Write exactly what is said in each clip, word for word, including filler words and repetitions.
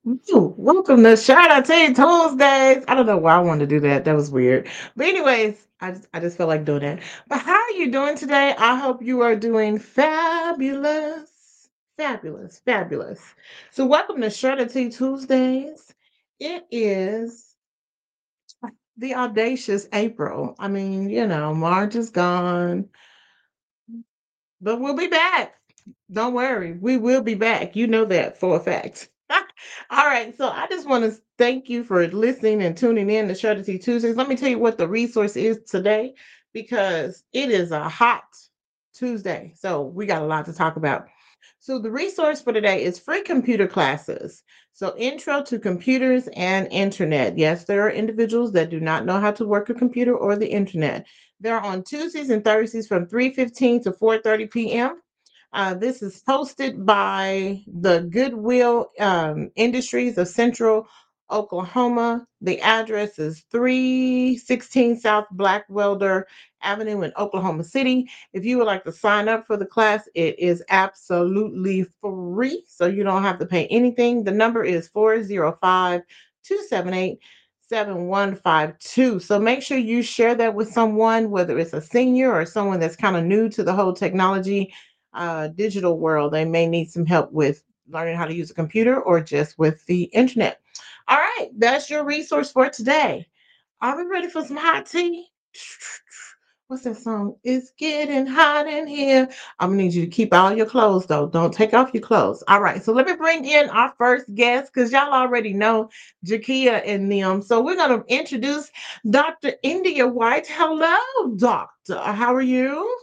Ooh, welcome to Shout Out to You Tuesdays. I don't know why I wanted to do that. That was weird. But anyways, I just I just felt like doing that. But how are you doing today? I hope you are doing fabulous. Fabulous. Fabulous. So welcome to Shout Out to You Tuesdays. It is the audacious April. I mean, you know, March is gone, but we'll be back. Don't worry, we will be back. You know that for a fact. All right, so I just want to thank you for listening and tuning in to Strategy Tuesdays. Let me tell you what the resource is today because it is a hot Tuesday. So we got a lot to talk about. So the resource for today is free computer classes. So intro to computers and internet. Yes, there are individuals that do not know how to work a computer or the internet. They're on Tuesdays and Thursdays from three fifteen to four thirty p m. Uh, this is hosted by the Goodwill um, Industries of Central Oklahoma. The address is three sixteen South Blackwelder Avenue in Oklahoma City. If you would like to sign up for the class, it is absolutely free, so you don't have to pay anything. The number is four zero five, two seven eight, seven one five two. So make sure you share that with someone, whether it's a senior or someone that's kind of new to the whole technology uh, digital world. They may need some help with learning how to use a computer or just with the internet. All right, that's your resource for today. Are we ready for some hot tea? What's that song? It's getting hot in here. I'm gonna need you to keep all your clothes though. Don't take off your clothes. All right, so let me bring in our first guest because y'all already know Jakia and them. So we're gonna introduce Doctor India White. Hello, doctor. How are you?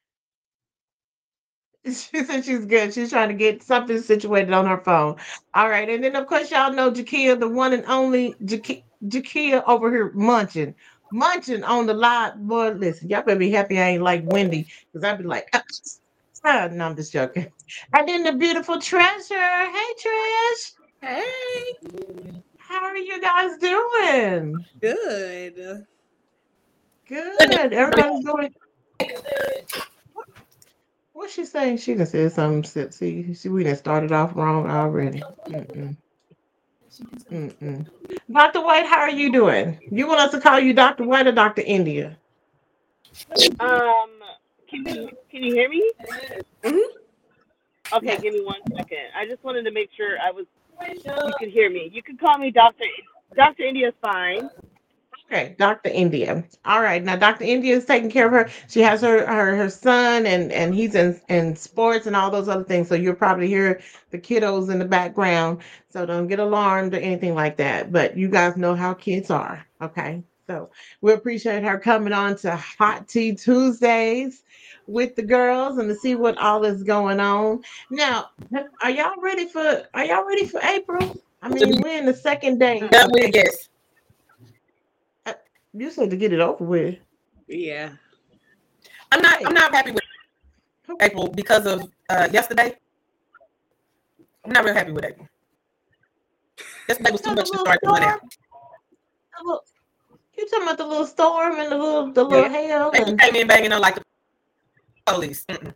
She said she's good. She's trying to get something situated on her phone. All right. And then, of course, y'all know Jakia, the one and only Jakia, Jakia over here munching, munching on the live. Boy, listen, y'all better be happy I ain't like Wendy because I'd be like, ah, ah, no, I'm just joking. And then the beautiful Treasure. Hey, Trish. Hey, How are you guys doing? good. Good. Everybody's doing. What's she saying? She done said something. si- See, see, we done started off wrong already. Mm-mm. Mm-mm. Doctor White, how are you doing? You want us to call you Doctor White or Doctor India? Um, can you can you hear me? hmm Okay, Yes. give me one second. I just wanted to make sure I was you could hear me. You could call me Doctor Doctor India's fine. Okay, Doctor India. All right. Now Doctor India is taking care of her. She has her her, her son and and he's in in sports and all those other things. So you'll probably hear the kiddos in the background. So don't get alarmed or anything like that. But you guys know how kids are. Okay. So we appreciate her coming on to Hot Tea Tuesdays with the girls and to see what all is going on. Now, are y'all ready for are y'all ready for April? I mean, we're in the second day That of we April. guess. Uh, You said to get it over with. Yeah. I'm not. I'm Wait. not happy with April because of uh, yesterday. I'm not real happy with April. Yesterday was too No, the much to little start the month storm. out. The little, you talking about the little storm and the little the Yeah, little hail April and came in banging on like the police. Mm-mm.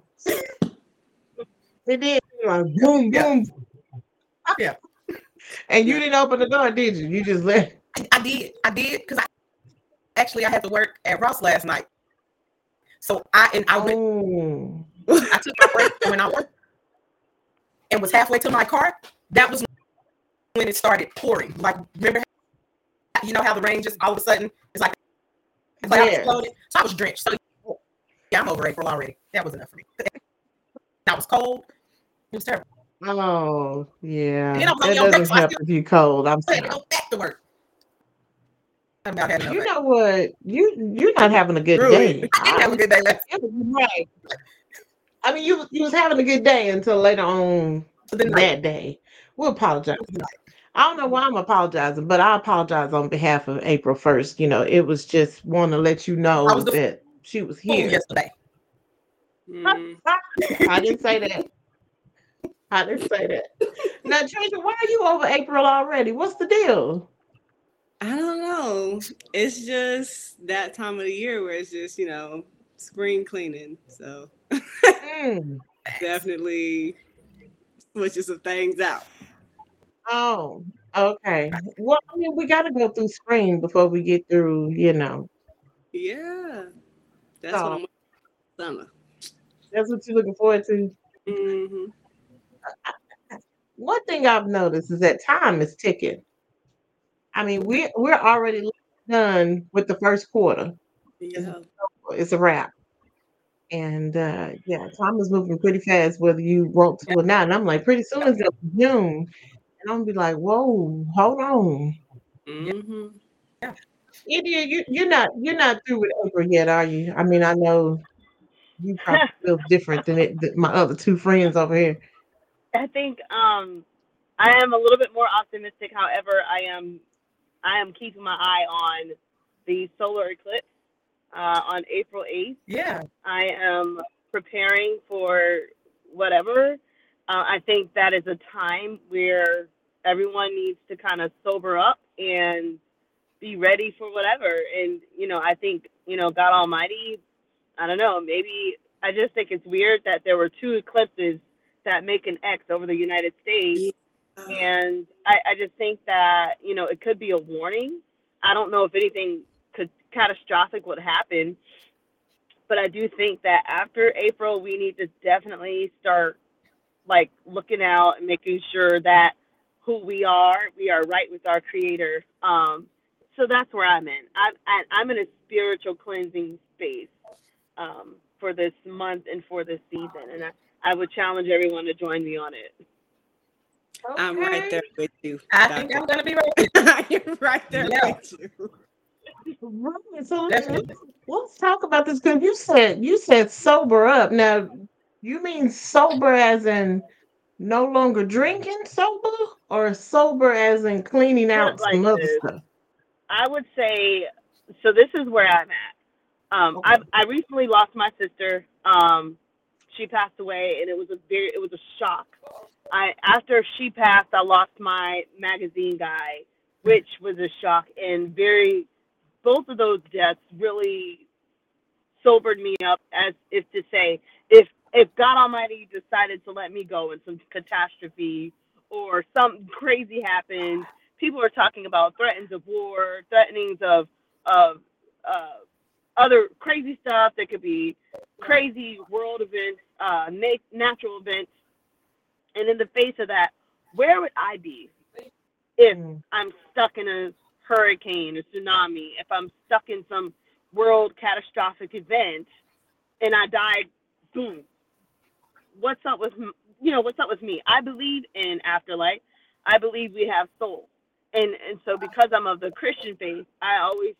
it did like boom Yeah, boom. yeah. And you Yeah. didn't open the door, did you? You just let. I, I did. I did because I actually I had to work at Ross last night. So I and I went. Oh. I took my break and went out and was halfway to my car. That was when it started pouring. Like remember, you know how the rain just all of a sudden it's like the clouds Yes. exploded. So I was drenched. So yeah, I'm over April already. That was enough for me. I was cold. It was terrible. Oh, And yeah. then I was That only on break, doesn't so I help still if you cold. I'm had to sorry. go back to work. I'm about having You enough. know what? You you're not having a good Screw it. day. I didn't have a I good day last. it was right. I mean, you you was having a good day until later on So the night. that day. We apologize. The night. I don't know why I'm apologizing, but I apologize on behalf of April first. You know, it was just want to let you I was know the that she was fool here. yesterday. Mm. I didn't say that. I didn't say that. Now, Treasure, why are you over April already? What's the deal? I don't know. It's just that time of the year where it's just, you know, spring cleaning. So Mm. Facts. definitely switching some things out. Oh, okay. Well, I mean, we got to go through spring before we get through, you know. Yeah, that's what So I'm waiting for summer. that's what you're looking forward to. Hmm. One thing I've noticed is that time is ticking. I mean, we we're already done with the first quarter. It's, Yeah. it's a wrap. And uh, yeah, time is moving pretty fast, whether you want to or not. And I'm like, pretty soon it's gonna be June, and I'm gonna be like, whoa, hold on, Yeah, Hmm. yeah. India, you you're not you're not through with April yet, are you? I mean, I know you probably feel different than it, than my other two friends over here. I think um, I am a little bit more optimistic. However, I am I am keeping my eye on the solar eclipse uh, on April eighth. Yeah. I am preparing for whatever. Uh, I think that is a time where everyone needs to kind of sober up and be ready for whatever. And, you know, I think, you know, God Almighty, I don't know, maybe I just think it's weird that there were two eclipses that make an X over the United States. Yeah. And I, I just think that, you know, it could be a warning. I don't know if anything could catastrophic would happen, but I do think that after April, we need to definitely start like looking out and making sure that who we are, we are right with our Creator. Um, so that's where I'm in. I'm I- I'm in a spiritual cleansing space um, for this month and for this season, and I, I would challenge everyone to join me on it. I'm right Okay. there with you, I think Doctor I'm gonna be ready. I'm right there Yeah, with you. Right. So let's, let's definitely. let's talk about this because you said you said sober up. Now, you mean sober as in no longer drinking sober, or sober as in cleaning Put it out like some other this: stuff? I would say, so this is where I'm at. Um, I Okay. I recently lost my sister. Um, she passed away, and it was a very it was a shock. I after she passed, I lost my magazine guy, which was a shock and very. Both of those deaths really sobered me up, as if to say, if if God Almighty decided to let me go in some catastrophe or something crazy happened, people are talking about threats of war, threatenings of of uh, other crazy stuff that could be crazy world events, uh, na- natural events, and in the face of that, where would I be if Mm. I'm stuck in a hurricane, a tsunami, if I'm stuck in some world catastrophic event and I died, boom, what's up with you know what's up with me? I believe in afterlife. I believe we have souls, and and so because I'm of the Christian faith, I always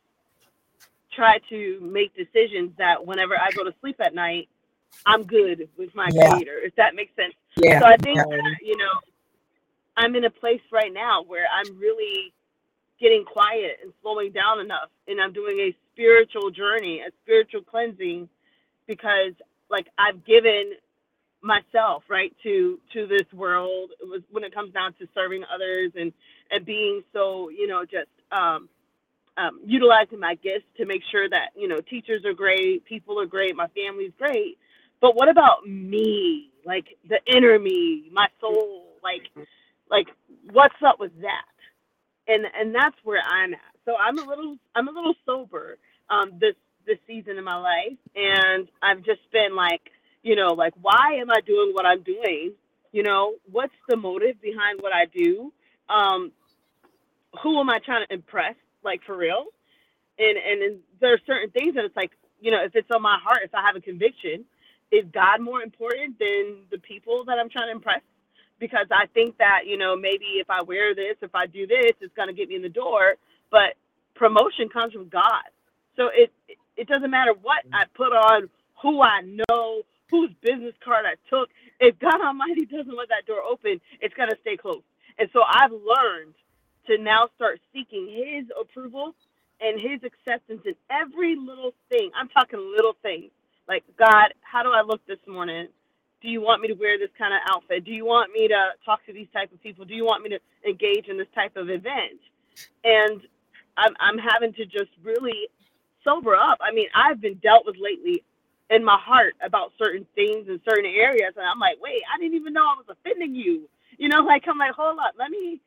try to make decisions that whenever I go to sleep at night, I'm good with my Yeah, Creator. If that makes sense. yeah, So I think yeah. that you know I'm in a place right now where I'm really getting quiet and slowing down enough, and I'm doing a spiritual journey, a spiritual cleansing, because like I've given myself right to to this world. It was when it comes down to serving others and and being so you know just um, um, utilizing my gifts to make sure that you know teachers are great, people are great, my family's great. But what about me? Like the inner me, my soul. Like like what's up with that? And and that's where I'm at. So I'm a little I'm a little sober um, this this season in my life, and I've just been like, you know, like why am I doing what I'm doing? You know, what's the motive behind what I do? Um, who am I trying to impress? Like for real? And and, and there are certain things that it's like, you know, if it's on my heart, if I have a conviction, is God more important than the people that I'm trying to impress? Because I think that you know maybe if I wear this, if I do this, it's gonna get me in the door. But promotion comes from God, so it it, it doesn't matter what I put on, who I know, whose business card I took. If God Almighty doesn't let that door open, it's gonna stay closed. And so I've learned to now start seeking His approval and His acceptance in every little thing. I'm talking little things like God, how do I look this morning? Do you want me to wear this kind of outfit? Do you want me to talk to these type of people? Do you want me to engage in this type of event? And I'm I'm having to just really sober up. I mean, I've been dealt with lately in my heart about certain things in certain areas, and I'm like, wait, I didn't even know I was offending you. You know, like I'm like, hold up, let me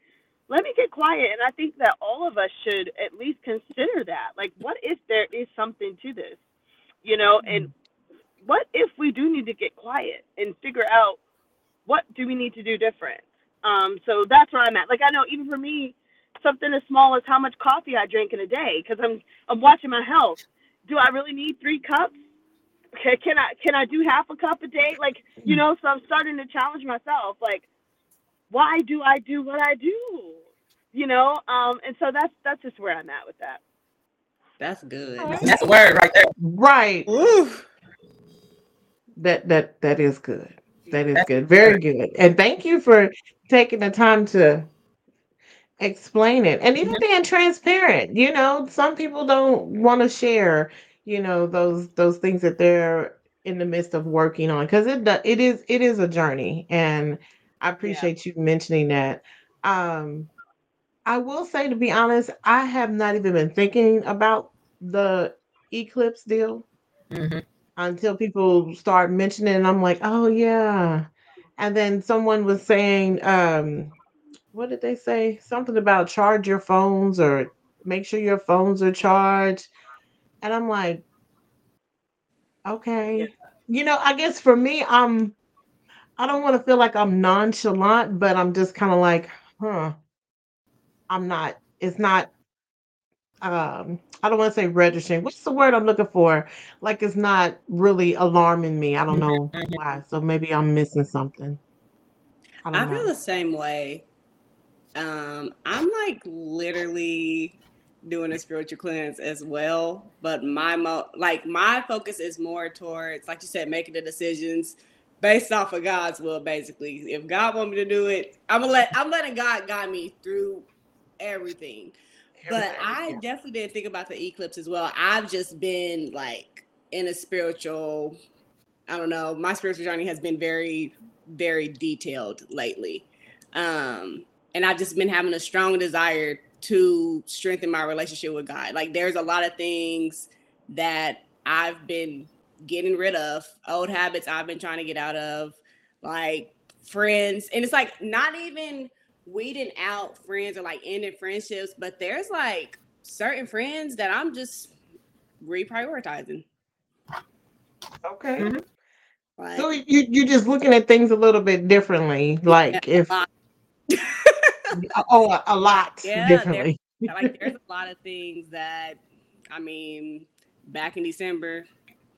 let me get quiet. And I think that all of us should at least consider that. Like, what if there is something to this? You know, and what if we do need to get quiet and figure out what do we need to do different? Um, so that's where I'm at. Like, I know even for me, something as small as how much coffee I drink in a day, because I'm I'm watching my health. Do I really need three cups? Okay, can I can I do half a cup a day? Like, you know, so I'm starting to challenge myself. Like, why do I do what I do? You know, um, and so that's that's just where I'm at with that. That's good. That's a word right there. Right. Ooh. That that that is good. That is good. Very good. And thank you for taking the time to explain it and even being transparent. You know, some people don't want to share, you know, those those things that they're in the midst of working on because it do- it is it is a journey, and I appreciate you mentioning that. Um, I will say, to be honest, I have not even been thinking about the eclipse deal Mm-hmm. until people start mentioning it, and I'm like, oh yeah. And then someone was saying, um, what did they say? Something about charge your phones or make sure your phones are charged. And I'm like, Yeah. okay. You know, I guess for me, I'm I don't want to feel like I'm nonchalant, but I'm just kind of like, huh, I'm not, it's not um I don't want to say registering. What's the word I'm looking for? Like it's not really alarming me. I don't know why. So maybe I'm missing something. I don't I feel know. the same way. Um, I'm like literally doing a spiritual cleanse as well, but my mo like my focus is more towards, like you said, making the decisions based off of God's will. Basically, if God want me to do it, I'm gonna let I'm letting God guide me through everything. But Everything. I Yeah. definitely didn't think about the eclipse as well. I've just been like in a spiritual, I don't know, my spiritual journey has been very, very detailed lately. Um, and I've just been having a strong desire to strengthen my relationship with God. Like there's a lot of things that I've been getting rid of, old habits I've been trying to get out of, like friends. And it's like not even weeding out friends or like ending friendships, but there's like certain friends that I'm just reprioritizing. Okay. Mm-hmm. Like, So you you just looking at things a little bit differently. yeah, Like if a lot. oh a, a lot Yeah, there's differently. like there's a lot of things that, I mean, back in December,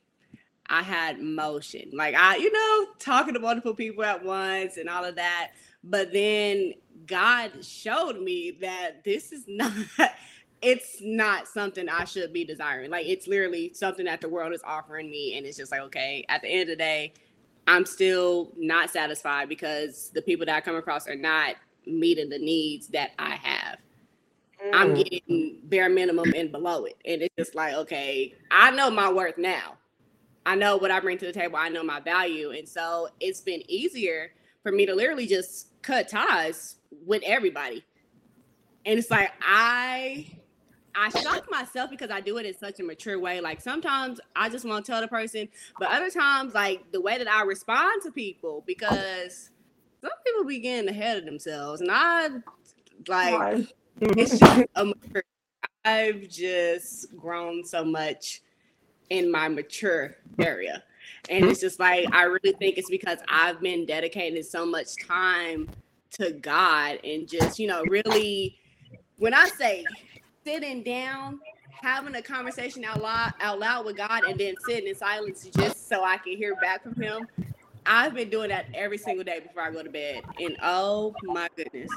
I had motion. Like I, you know, talking to multiple people at once and all of that. But then God showed me that this is not it's not something I should be desiring. Like it's literally something that the world is offering me. And it's just like, okay, at the end of the day, I'm still not satisfied because the people that I come across are not meeting the needs that I have. I'm Mm. getting bare minimum and below it. And it's just like, okay, I know my worth now. I know what I bring to the table. I know my value. And so it's been easier for me to literally just cut ties with everybody. And it's like, I I shock myself because I do it in such a mature way. Like sometimes I just want to tell the person, but other times, like the way that I respond to people, because some people be getting ahead of themselves. And I like, Right. it's just a mature. I've just grown so much in my mature area. And it's just like, I really think it's because I've been dedicating so much time to God and just, you know, really, when I say sitting down, having a conversation out loud, out loud with God and then sitting in silence just so I can hear back from him. I've been doing that every single day before I go to bed. And oh my goodness.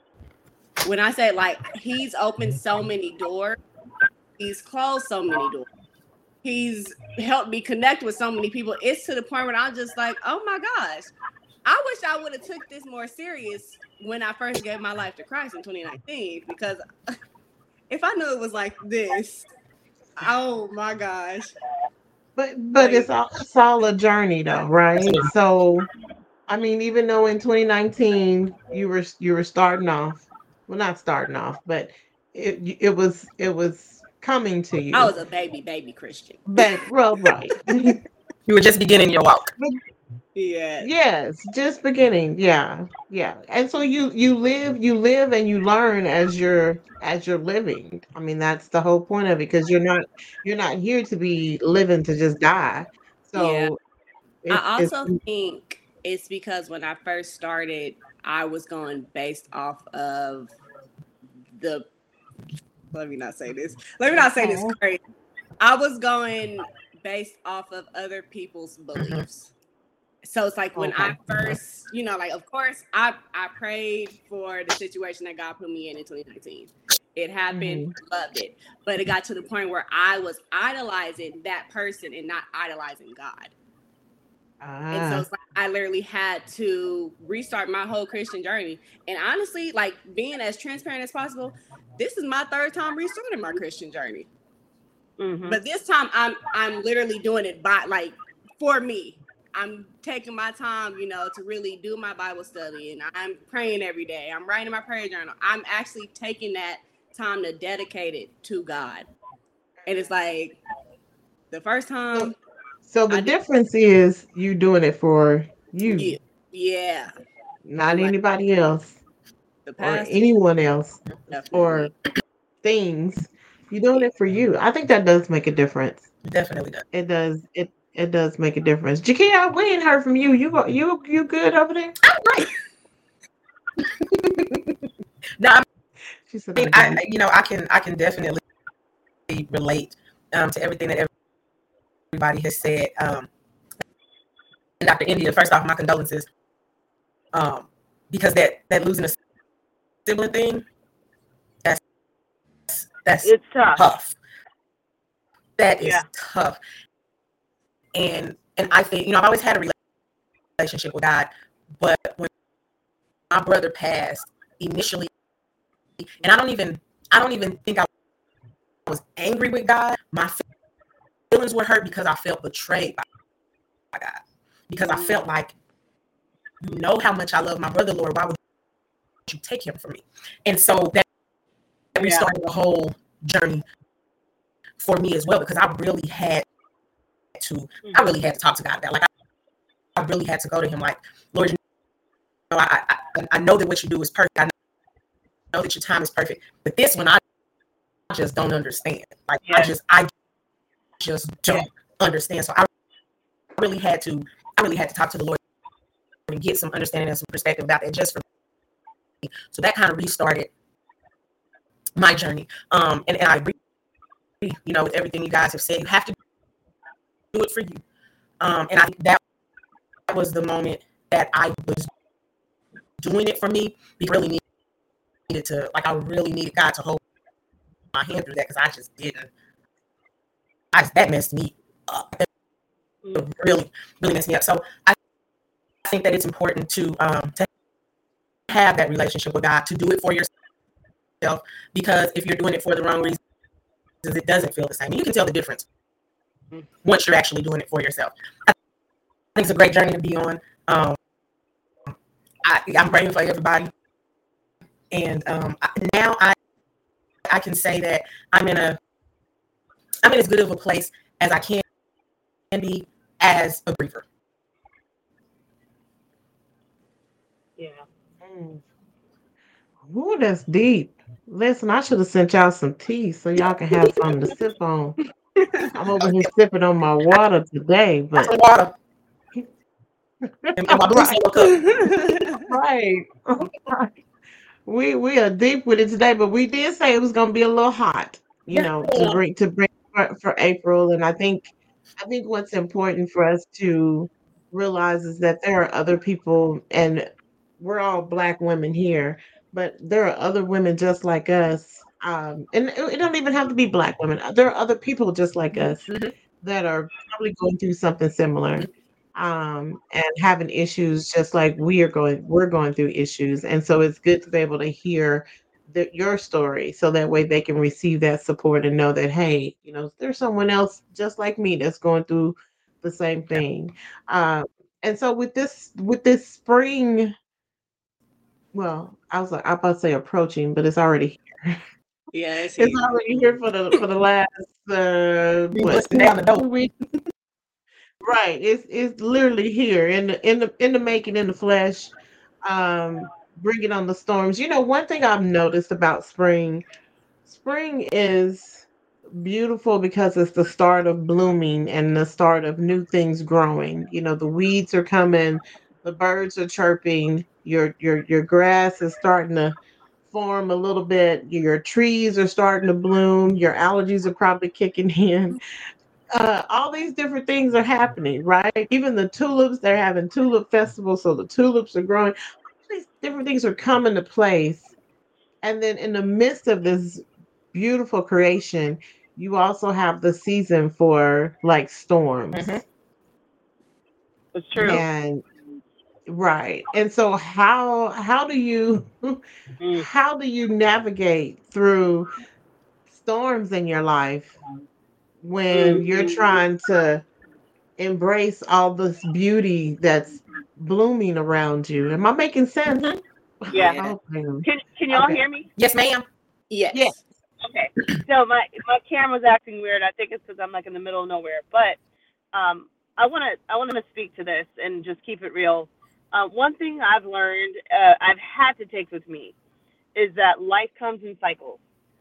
When I say like, he's opened so many doors, he's closed so many doors. He's helped me connect with so many people. It's to the point where I'm just like, oh my gosh, I wish I would have took this more serious when I first gave my life to Christ in twenty nineteen, because if I knew it was like this, oh my gosh. But but Like, it's all it's all a journey though, right? So I mean, even though in twenty nineteen you were you were starting off, well, not starting off, but it it was it was coming to I you. was a baby, baby Christian. But well, right. You were just beginning your walk. But Yeah. Yes, just beginning. Yeah, yeah. And so you you live you live and you learn as you're as you're living. I mean, that's the whole point of it because you're not you're not here to be living to just die. Yeah. So it's I it's also think it's because when I first started, I was going based off of the. Let me not say this. Let me not say this crazy. I was going based off of other people's beliefs. So it's like when Okay. I first, you know, like of course I I prayed for the situation that God put me in in twenty nineteen. It happened, Mhm. loved it, but it got to the point where I was idolizing that person and not idolizing God. And so Ah, it's like I literally had to restart my whole Christian journey. And honestly, like being as transparent as possible, this is my third time restarting my Christian journey. Mhm. But this time I'm I'm literally doing it by like for me. I'm taking my time, you know, to really do my Bible study, and I'm praying every day. I'm writing my prayer journal. I'm actually taking that time to dedicate it to God. And it's like the first so time so the I did difference is you doing it for you, you. Yeah. not And like anybody else the or past anyone else or definitely. things. You're doing Yeah. it for you. I think that does make a difference. Definitely does. It does. It it does make a difference. Jakia, we ain't heard from you. You go- you you good over there? Right. No, I She said mean, I'm I good. you know I can I can definitely relate um, to everything that everybody has said. Um, and Doctor India, first off, my condolences. Um, because that that losing a sibling thing, that's that's It's tough. tough. That is Yeah. tough. And and I think, you know, I've always had a relationship with God, but when my brother passed initially, and I don't even I don't even think I was angry with God. My feelings were hurt because I felt betrayed by God. Because I felt like, you know how much I love my brother, Lord. Why would you take him from me? And so that Yeah. restarted the whole journey for me as well, because I really had to I really had to talk to God about, like, I, I really had to go to him like, Lord, you know, I, I I know that what you do is perfect. I know that your time is perfect, but this one I just don't understand. Like, I Yes. just I just don't Yes. understand. So I really had to I really had to talk to the Lord and get some understanding and some perspective about that just for me. So that kind of restarted my journey. Um, and, and I agree, you know, with everything you guys have said. You have to do it for you. Um, and I think that was the moment that I was doing it for me. We really needed to, like, I really needed God to hold my hand through that, because I just didn't. I just, that messed me up. That really, really messed me up. So I think that it's important to um to have that relationship with God, to do it for yourself, because if you're doing it for the wrong reasons, it doesn't feel the same. You can tell the difference once you're actually doing it for yourself. I think it's a great journey to be on. Um, I, I'm praying for everybody, and um, I, now I I can say that I'm in a I'm in as good of a place as I can be as a griever. Yeah. Mm. Ooh, that's deep. Listen, I should have sent y'all some tea so y'all can have something to sip on. I'm over here sipping on my water today, Got but some water and, and my blue right, solo cup. right, right. We we are deep with it today, but we did say it was gonna be a little hot, you Yeah. know, to bring to bring for, for April. And I think I think what's important for us to realize is that there are other people, and we're all Black women here, but there are other women just like us. Um, and it, it don't even have to be Black women. There are other people just like us Mhm. that are probably going through something similar, um, and having issues just like we are going we're going through issues. And so it's good to be able to hear the, your story so that way they can receive that support and know that, hey, you know, there's someone else just like me that's going through the same Yeah. thing. Um, and so with this with this spring, well, I was like I'm about to say approaching, but it's already here. Yeah, it's It's here. already here for the for the last uh Be what busting two, down the door. two weeks right. It's it's literally here in the in the in the making, in the flesh. Um, bringing on the storms. You know, one thing I've noticed about spring, spring is beautiful because it's the start of blooming and the start of new things growing. You know, the weeds are coming, the birds are chirping, your your your grass is starting to form a little bit, your trees are starting to bloom, your allergies are probably kicking in. Uh, all these different things are happening, right? Even the tulips, they're having tulip festivals, so the tulips are growing. All these different things are coming to place. And then in the midst of this beautiful creation, you also have the season for like Mm-hmm. storms. It's Yep. true. And right. And so how how do you Mm. how do you navigate through storms in your life when Mm. you're trying to embrace all this beauty that's blooming around you? Am I making sense? Mm-hmm. Yeah. I Yeah. hope I am. Can Can y'all Okay. hear me? Yes, ma'am. Yeah. Yes. Okay. So my my camera's acting weird. I think it's because I'm like in the middle of nowhere. But um, I want to I want to speak to this and just keep it real. Uh, one thing I've learned, uh, I've had to take with me, is that life comes in cycles.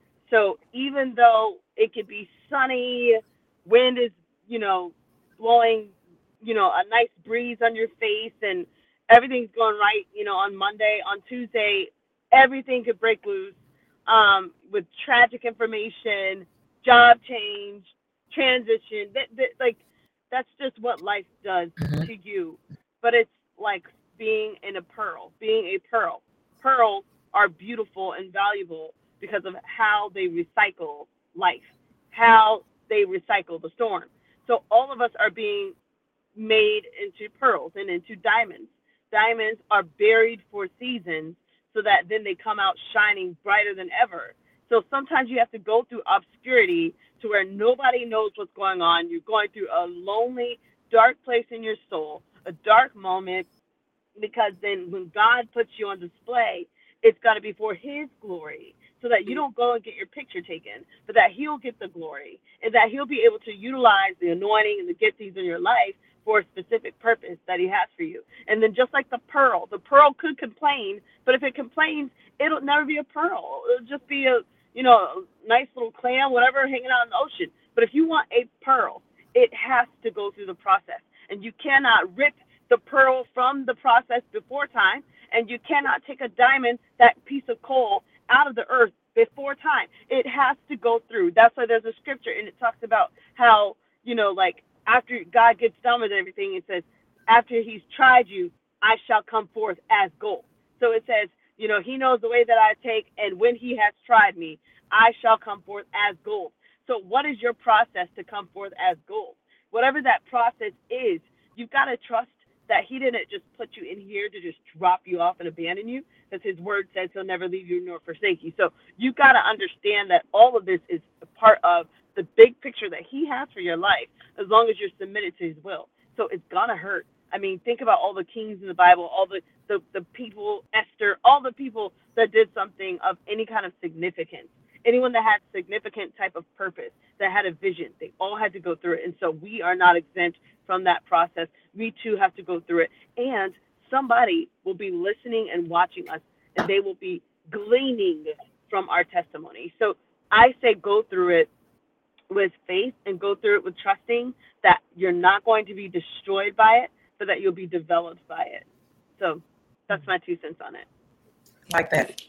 So even though it could be sunny, wind is, you know, blowing, you know, a nice breeze on your face and everything's going right, you know, on Monday, on Tuesday, everything could break loose um, with tragic information, job change, transition. That, that, like, that's just what life does Mm-hmm. to you. But it's like being in a pearl, being a pearl. Pearls are beautiful and valuable because of how they recycle life, how they recycle the storm. So all of us are being made into pearls and into diamonds. Diamonds are buried for seasons so that then they come out shining brighter than ever. So sometimes you have to go through obscurity to where nobody knows what's going on. You're going through a lonely, dark place in your soul, a dark moment, because then when God puts you on display, it's got to be for His glory, so that you don't go and get your picture taken, but that He'll get the glory, and that He'll be able to utilize the anointing and the giftings in your life for a specific purpose that He has for you. And then just like the pearl, the pearl could complain, but if it complains, it'll never be a pearl. It'll just be a, you know, a nice little clam, whatever, hanging out in the ocean. But if you want a pearl, it has to go through the process, and you cannot rip the pearl from the process before time, and you cannot take a diamond, that piece of coal, out of the earth before time. It has to go through. That's why there's a scripture, and it talks about how, you know, like after God gets done with everything, it says, after He's tried you, I shall come forth as gold. So it says, you know, He knows the way that I take, and when He has tried me, I shall come forth as gold. So what is your process to come forth as gold? Whatever that process is, you've got to trust that He didn't just put you in here to just drop you off and abandon you, because His word says He'll never leave you nor forsake you. So you've got to understand that all of this is a part of the big picture that He has for your life, as long as you're submitted to His will. So it's gonna hurt. I mean, think about all the kings in the Bible, all the the, the people, Esther, all the people that did something of any kind of significance. Anyone that had significant type of purpose, that had a vision, they all had to go through it. And so we are not exempt from that process. We too have to go through it. And somebody will be listening and watching us, and they will be gleaning from our testimony. So I say go through it with faith and go through it with trusting that you're not going to be destroyed by it, but that you'll be developed by it. So that's my two cents on it. Like that.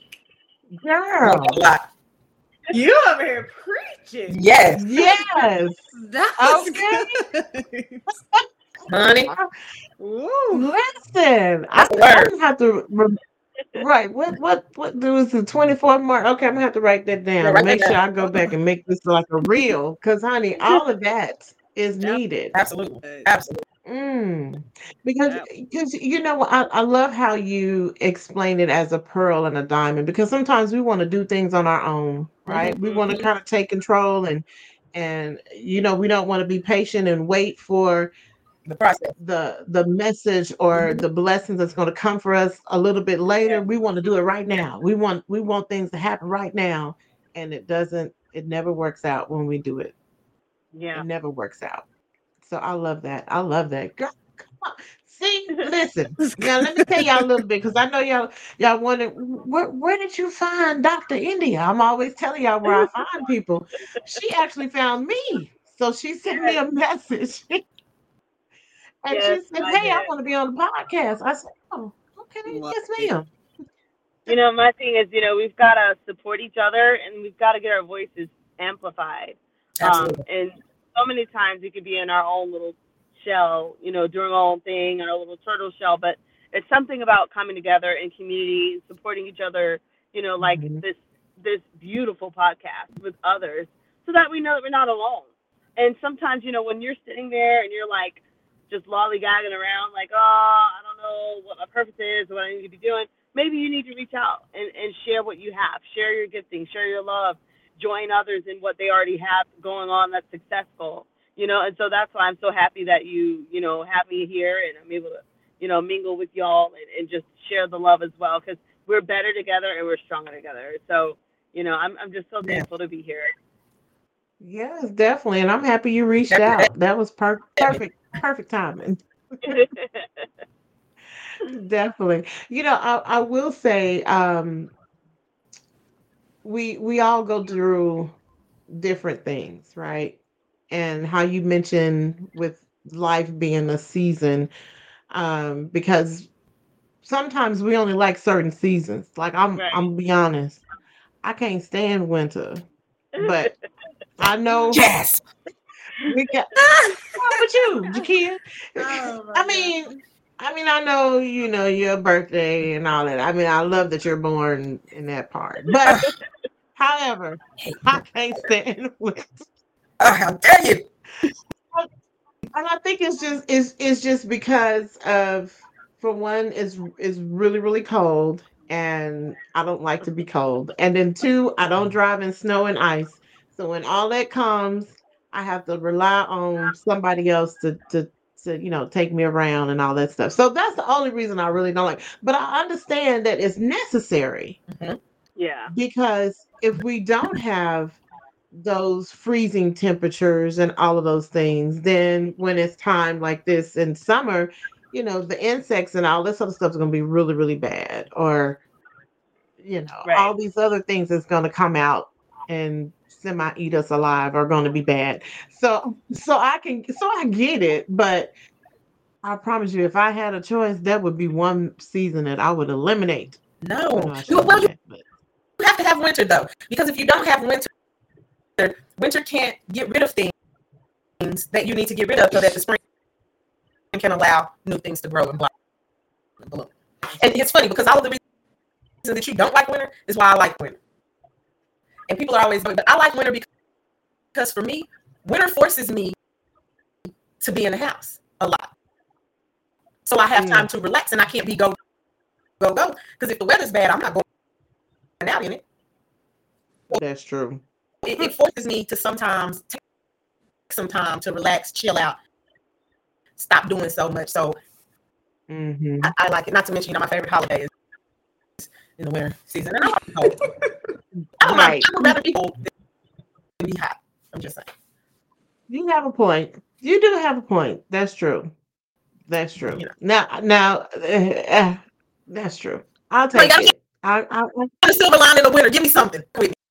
Like that Girl. a lot. You over here preaching. Yes, Yes. That was Okay. good. honey. Ooh. Listen, I, That's the I'm word. gonna have to rem- right. What what what there was the twenty-fourth mark? Okay, I'm gonna have to write that Yeah, down and write that make sure down. I go back and make this like a reel. Cause honey, all of that is That needed. Absolutely. was Absolutely. Mm. Because that because you know I, I love how you explain it as a pearl and a diamond, because sometimes we want to do things on our own, Mm-hmm. right? We want to Mm-hmm. kind of take control, and and you know we don't want to be patient and wait for The process. the the message or Mm-hmm. the blessings that's going to come for us a little bit later. Yeah. We want to do it right now. We want we want things to happen right now, and it doesn't. It never works out when we do it. Yeah. It never works out. So I love that. I love that. Girl, come on. See, listen. Now let me tell y'all a little bit because I know y'all y'all wonder where where did you find doctor India? I'm always telling y'all where I find people. She actually found me. So she sent me Yes, a message and yes, she said, I "Hey, I did. want to be on the podcast." I said, "Oh, okay, Love yes, it. ma'am." You know, my thing is, you know, we've got to support each other and we've got to get our voices amplified. Um, Absolutely. and so many times we could be in our own little shell, you know, doing our own thing, our little turtle shell, but it's something about coming together in community, supporting each other, you know, like Mhm. this this beautiful podcast with others so that we know that we're not alone. And sometimes, you know, when you're sitting there and you're like just lollygagging around, like, oh, I don't know what my purpose is, what I need to be doing, maybe you need to reach out and, and share what you have, share your gifting, share your love, join others in what they already have going on that's successful, you know. And so that's why I'm so happy that you, you know, have me here and I'm able to, you know, mingle with y'all and, and just share the love as well because we're better together and we're stronger together. So, you know, I'm, I'm just so Yeah. thankful to be here. Yes, definitely. And I'm happy you reached Definitely. out. That was per- perfect, perfect timing. Definitely. You know, I, I will say, um, we we all go through different things, right? And how you mentioned with life being a season, um, because sometimes we only like certain seasons. Like I'm Right. I'm be honest, I can't stand winter, but I know Yes. we got wrong with you, Jakia. Oh my I god. mean, I mean, I know you know your birthday and all that. I mean, I love that you're born in that part. But Oh, however, hate I you. can't stand winter. Oh, how dare you? And I think it's just it's it's just because of for one it's it's really really cold and I don't like to be cold. And then two, I don't drive in snow and ice. So when all that comes, I have to rely on somebody else to to to you know take me around and all that stuff. So that's the only reason I really don't like. But I understand that it's necessary Mhm. Yeah. because if we don't have those freezing temperatures and all of those things, then when it's time like this in summer, you know, the insects and all this other stuff is going to be really, really bad. Or, you know, Right. all these other things that's going to come out and semi eat us alive are going to be bad. So, so I can, so I get it, but I promise you, if I had a choice, that would be one season that I would eliminate. Oh No. no, I You, shouldn't well, say you that, but have to have winter though, because if you don't have winter, winter can't get rid of things that you need to get rid of so that the spring can allow new things to grow and bloom. And it's funny because all of the reasons that you don't like winter is why I like winter. And people are always, but I like winter because for me, winter forces me to be in the house a lot. So I have time mm, to relax and I can't be go, go, go. Because if the weather's bad, I'm not going out in it. that's true. It, it forces me to sometimes take some time to relax, chill out, stop doing so much. So I, Hmm. I like it. Not to mention, you know, my favorite holiday is in the winter season. And I like cold. I don't mind. Right. I would rather be cold than be hot. I'm just saying. You have a point. You do have a point. That's true. That's You true. know, Now, now, uh, that's true. I'll you take gotta keep it. I, I, the silver line in the winter. Give me something.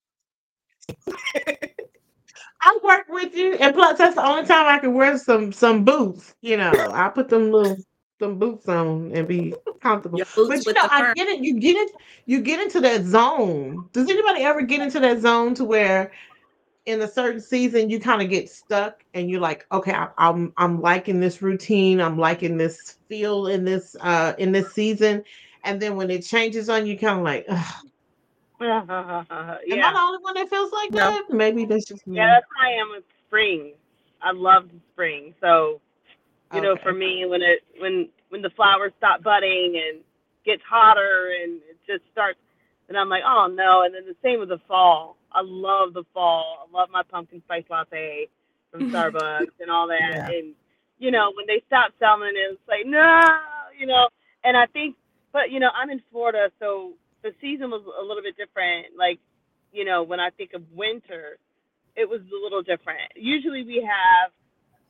I work with you, and plus, that's the only time I can wear some some boots. You know, I put them little some boots on and be comfortable. Your boots But you with know, the I fur. get it. You get it. You get into that zone. Does anybody ever get into that zone to where in a certain season you kind of get stuck and you're like, okay, I, I'm I'm liking this routine, I'm liking this feel in this uh in this season, and then when it changes on you, kind of like, ugh, am I Yeah. the only one that feels like No. that? Maybe that's just Yeah, me. that's how I am with spring. I love the spring. So, you know, for Okay. me, when it when when the flowers stop budding and gets hotter and it just starts, and I'm like, oh no. And then the same with the fall. I love the fall. I love my pumpkin spice latte from Starbucks and all that. Yeah. And you know, when they stop selling it, it's like no, you know. And I think, but you know, I'm in Florida, so the season was a little bit different. Like, you know, when I think of winter, it was a little different. Usually we have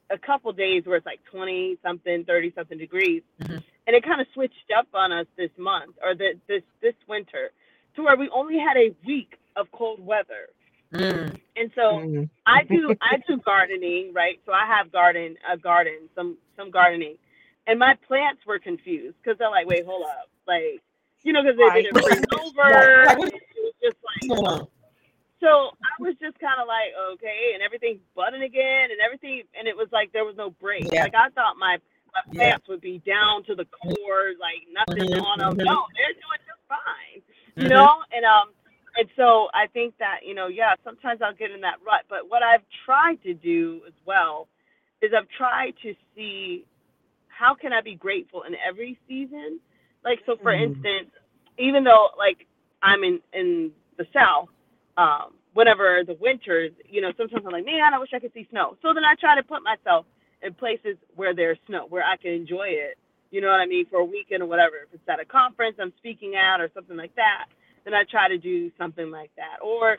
a couple days where it's like twenty something, thirty something degrees. Mm-hmm. And it kind of switched up on us this month or the, this, this winter to where we only had a week of cold weather. Mm. And so Mm. I do, I do gardening, right? So I have garden, a garden, some, some gardening, and my plants were confused because they're like, wait, hold up. Like, you know, because they Right. didn't freeze over. Right. Like, what It was just like, What's going on? so I was just kind of like, okay, and everything's budding again and everything. And it was like, there was no break. Yeah. Like I thought my, my Yeah. plants would be down to the core, like nothing Mhm, on them. mhm. No, they're doing just fine, you Mhm. know? And, um, and so I think that, you know, yeah, sometimes I'll get in that rut, but what I've tried to do as well is I've tried to see how can I be grateful in every season? Like, so for Mm. instance, even though like I'm in, in the South, um, whenever the winters, you know, sometimes I'm like, man, I wish I could see snow. So then I try to put myself in places where there's snow, where I can enjoy it, you know what I mean, for a weekend or whatever. If it's at a conference I'm speaking at or something like that, then I try to do something like that. Or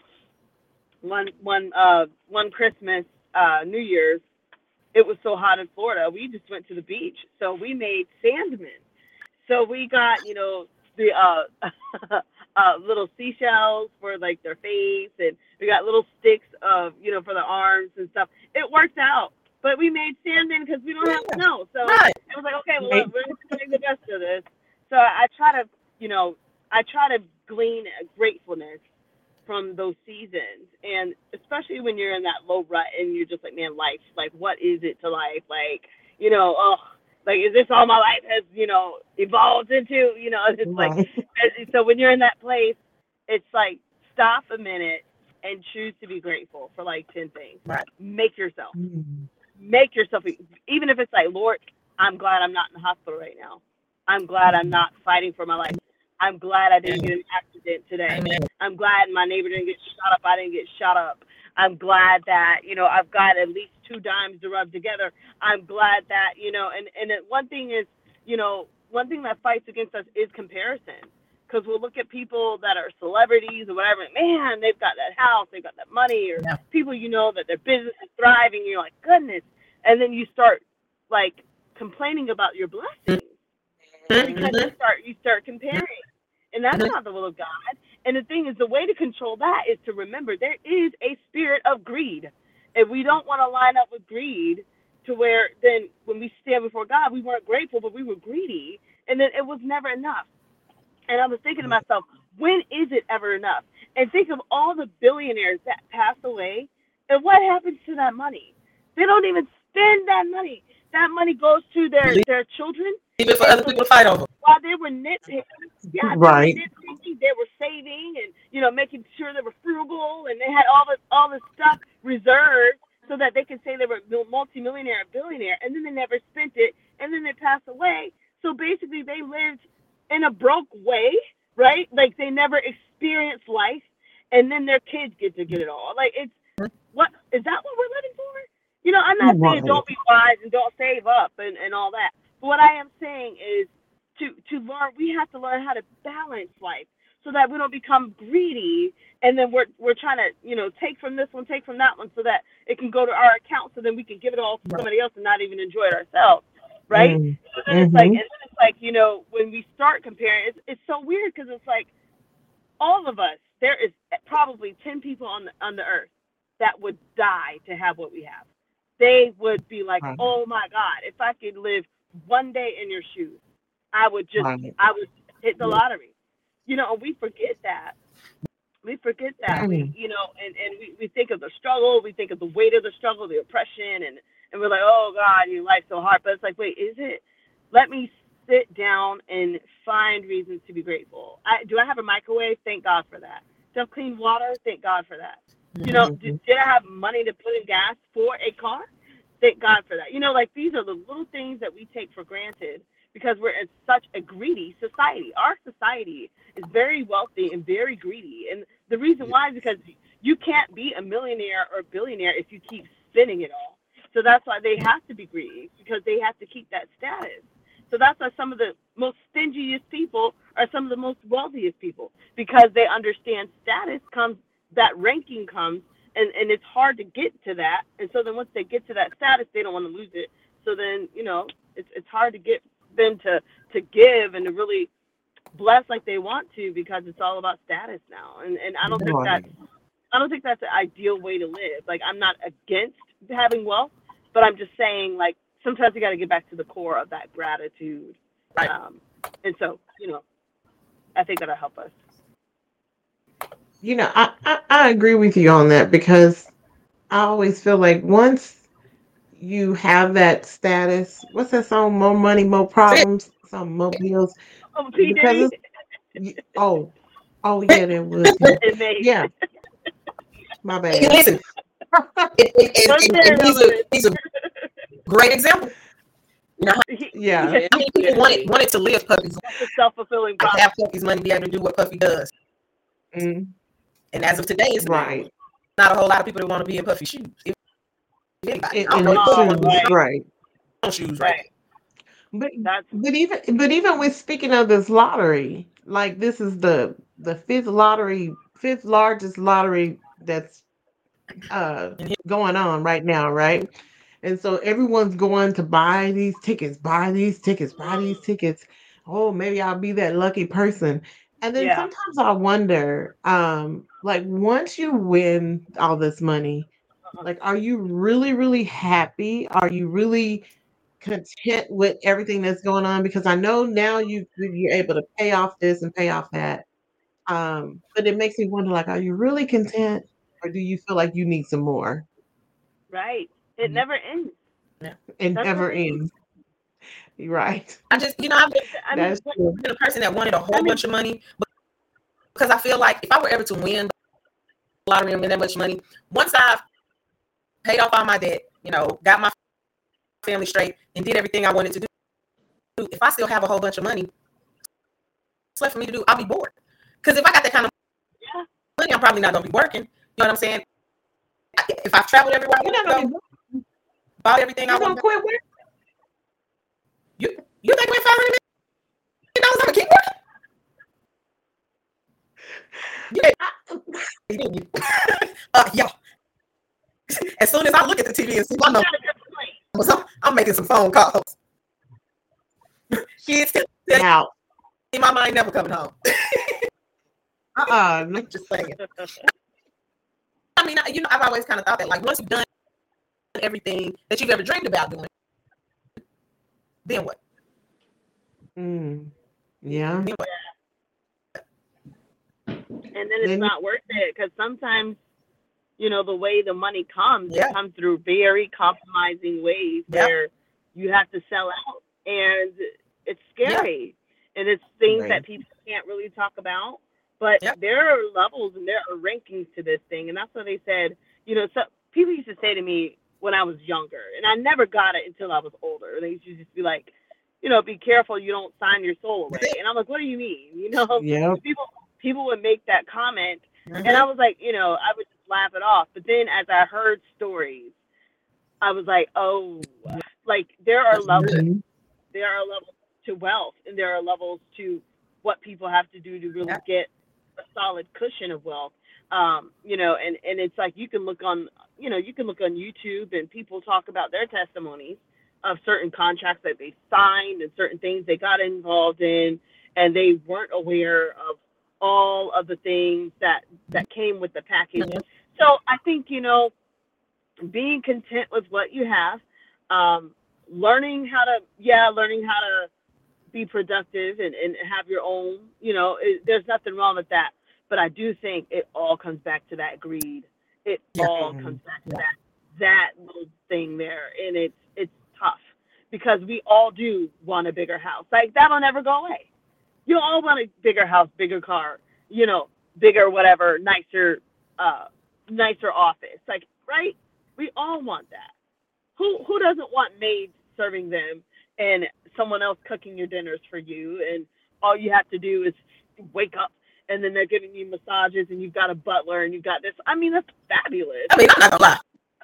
one one uh one Christmas, uh, New Year's, it was so hot in Florida, we just went to the beach. So we made sandmen. So we got, you know, the uh, uh, little seashells for like their face, and we got little sticks of, you know, for the arms and stuff. It worked out, but we made sandmen because we don't have Yeah. snow. So Right. it was like, okay, well, Right. we're going to make the best of this. So I try to, you know, I try to glean gratefulness from those seasons, and especially when you're in that low rut and you're just like, man, life, like, what is it to life? Like, you know, oh, like, is this all my life has, you know, evolved into? You know, it's like, Right. so when you're in that place, it's like, stop a minute and choose to be grateful for like ten things. Right. Make yourself, Mm. make yourself, even if it's like, Lord, I'm glad I'm not in the hospital right now. I'm glad I'm not fighting for my life. I'm glad I didn't get in an accident today. Amen. I'm glad my neighbor didn't get shot up. I didn't get shot up. I'm glad that, you know, I've got at least two dimes to rub together. I'm glad that, you know, and, and it, one thing is, you know, one thing that fights against us is comparison. Because we'll look at people that are celebrities or whatever, man, they've got that house, they've got that money, or Yeah. people, you know, that their business is thriving. You're like, goodness. And then you start, like, complaining about your blessings. Because you Mhm. start, you start comparing. And that's Mhm. not the will of God. And the thing is, the way to control that is to remember there is a spirit of greed. And we don't want to line up with greed to where then when we stand before God, we weren't grateful, but we were greedy. And then it was never enough. And I was thinking to myself, when is it ever enough? And think of all the billionaires that pass away, and what happens to that money? They don't even spend that money. That money goes to their, Leave their children. it for other people to fight over. While they were nitpicking, yeah, Right. they were nitpicking, they were saving and, you know, making sure they were frugal, and they had all this all this stuff reserved so that they could say they were multimillionaire or billionaire, and then they never spent it, and then they passed away. So basically they lived in a broke way, right? Like they never experienced life, and then their kids get to get it all. Like, it's, what is that what we're living for? You know, I'm not saying Right. don't be wise and don't save up and, and all that. But what I am saying is to to learn, we have to learn how to balance life so that we don't become greedy, and then we're we're trying to, you know, take from this one, take from that one, so that it can go to our account, so then we can give it all to somebody else and not even enjoy it ourselves, right? Mm. So then it's like, Mhm. and then it's like, you know, when we start comparing, it's it's so weird because it's like all of us, there is probably ten people on the on the earth that would die to have what we have. They would be like, Right. oh my God, if I could live one day in your shoes, I would just, Right. I would hit the lottery. You know, and we forget that. We forget that. We, Mm. you know, and, and we, we think of the struggle, we think of the weight of the struggle, the oppression, and, and we're like, oh God, your life's so hard. But it's like, wait, is it? Let me sit down and find reasons to be grateful. I, do I have a microwave? Thank God for that. Do I have clean water? Thank God for that. You know, did, did I have money to put in gas for a car? Thank God for that. You know, like, these are the little things that we take for granted because we're in such a greedy society. Our society is very wealthy and very greedy. And the reason why is because you can't be a millionaire or billionaire if you keep spending it all. So that's why they have to be greedy, because they have to keep that status. So that's why some of the most stingiest people are some of the most wealthiest people, because they understand status comes, that ranking comes and and it's hard to get to that. And so then once they get to that status, they don't want to lose it. So then, you know, it's it's hard to get them to to give and to really bless like they want to, because it's all about status now. And and I don't think Right. that's I don't think that's the ideal way to live. Like, I'm not against having wealth, but I'm just saying, like, sometimes you got to get back to the core of that gratitude. Right. Um, and so, you know, I think that'll help us. You know, I, I, I agree with you on that, because I always feel like once you have that status, what's that song? More money, more problems, some more bills. Oh, P. Because Diddy, it's y- oh, oh yeah, that was him. it may. Yeah, my And bad. listen, and, and, and, What's and, there and he's over a it? he's a great example. You know, how He- Yeah. yeah, many people wanted wanted to live Puffy's life, That's a self-fulfilling to prophecy. have Puffy's money, be able to do what Puffy does. Mm, And as of today, it's right. not a whole lot of people that want to be in Puffy's shoes. If anybody, In, I don't in know its Oh, if shoes, right, right. own shoes right right. But That's but even but even with speaking of this lottery, like this is the the fifth lottery, fifth largest lottery that's uh now. And going on right now, right? And so everyone's going to buy these tickets, buy these tickets, buy these tickets. Oh, maybe I'll be that lucky person. And then yeah. sometimes I wonder, um, like once you win all this money, Uh-huh. like are you really, really happy? Are you really content with everything that's going on? Because I know now you you're able to pay off this and pay off that. Um, but it makes me wonder, like, are you really content, or do you feel like you need some more? Right. It never ends. Yeah. It That's the never thing. ends. You're right. I just, you know, I've been, I mean, That's what- true. been a person that wanted a whole I mean, bunch of money, but because I feel like if I were ever to win the lottery and win that much money, once I've paid off all my debt, you know, got my family straight, and did everything I wanted to do, if I still have a whole bunch of money, what's left for me to do? I'll be bored. Because if I got that kind of yeah. money, I'm probably not gonna be working. You know what I'm saying? If I've traveled everywhere I You're want not to gonna go, be, bought everything I you're gonna want to, quit working. you you think with five hundred million dollars I'm gonna keep working? Yeah, didn't you? uh, yeah. As soon as I look at the T V and see my You numbers, got a good point. I'm, I'm making some phone calls. Kids tell me Now, my mind never coming home. uh-uh. no- Just saying. I mean, I- you know, I've always kind of thought that, like, once you've done everything that you've ever dreamed about doing, then what? Mm, yeah. Then what? And then it's Then you, not worth it, because sometimes, you know, the way the money comes, Yeah. it comes through very compromising ways Yep. where you have to sell out, and it's Yeah. scary, and it's things right. that people can't really talk about. But Yep. there are levels and there are rankings to this thing, and that's what they said. You know, so people used to say to me when I was younger, and I never got it until I was older. They used to just be like, you know, be careful you don't sign your soul away. And I'm like, what do you mean? You know, Yep. people people would make that comment, Mhm. and I was like, you know, I would just laugh it off. But then as I heard stories, I was like, oh, like there are That's levels. good. Mhm. There are levels to wealth, and there are levels to what people have to do to really Yeah. get a solid cushion of wealth. Um, you know, and and it's like you can look on, you know, you can look on YouTube, and people talk about their testimonies of certain contracts that they signed and certain things they got involved in, and they weren't aware of all of the things that that came with the package. Mhm. So I think, you know, being content with what you have, um, learning how to, yeah, learning how to be productive and, and have your own, you know, it, there's nothing wrong with that. But I do think it all comes back to that greed. It Yeah. all Mhm. comes back to Yeah. that that little thing there, and it's it's tough because we all do want a bigger house. Like that'll never go away. You all want a bigger house, bigger car, you know, bigger whatever, nicer, uh, nicer office. Like right? We all want that. Who who doesn't want maids serving them and someone else cooking your dinners for you, and all you have to do is wake up and then they're giving you massages and you've got a butler and you've got this. I mean, that's fabulous, I mean, I'm not gonna lie.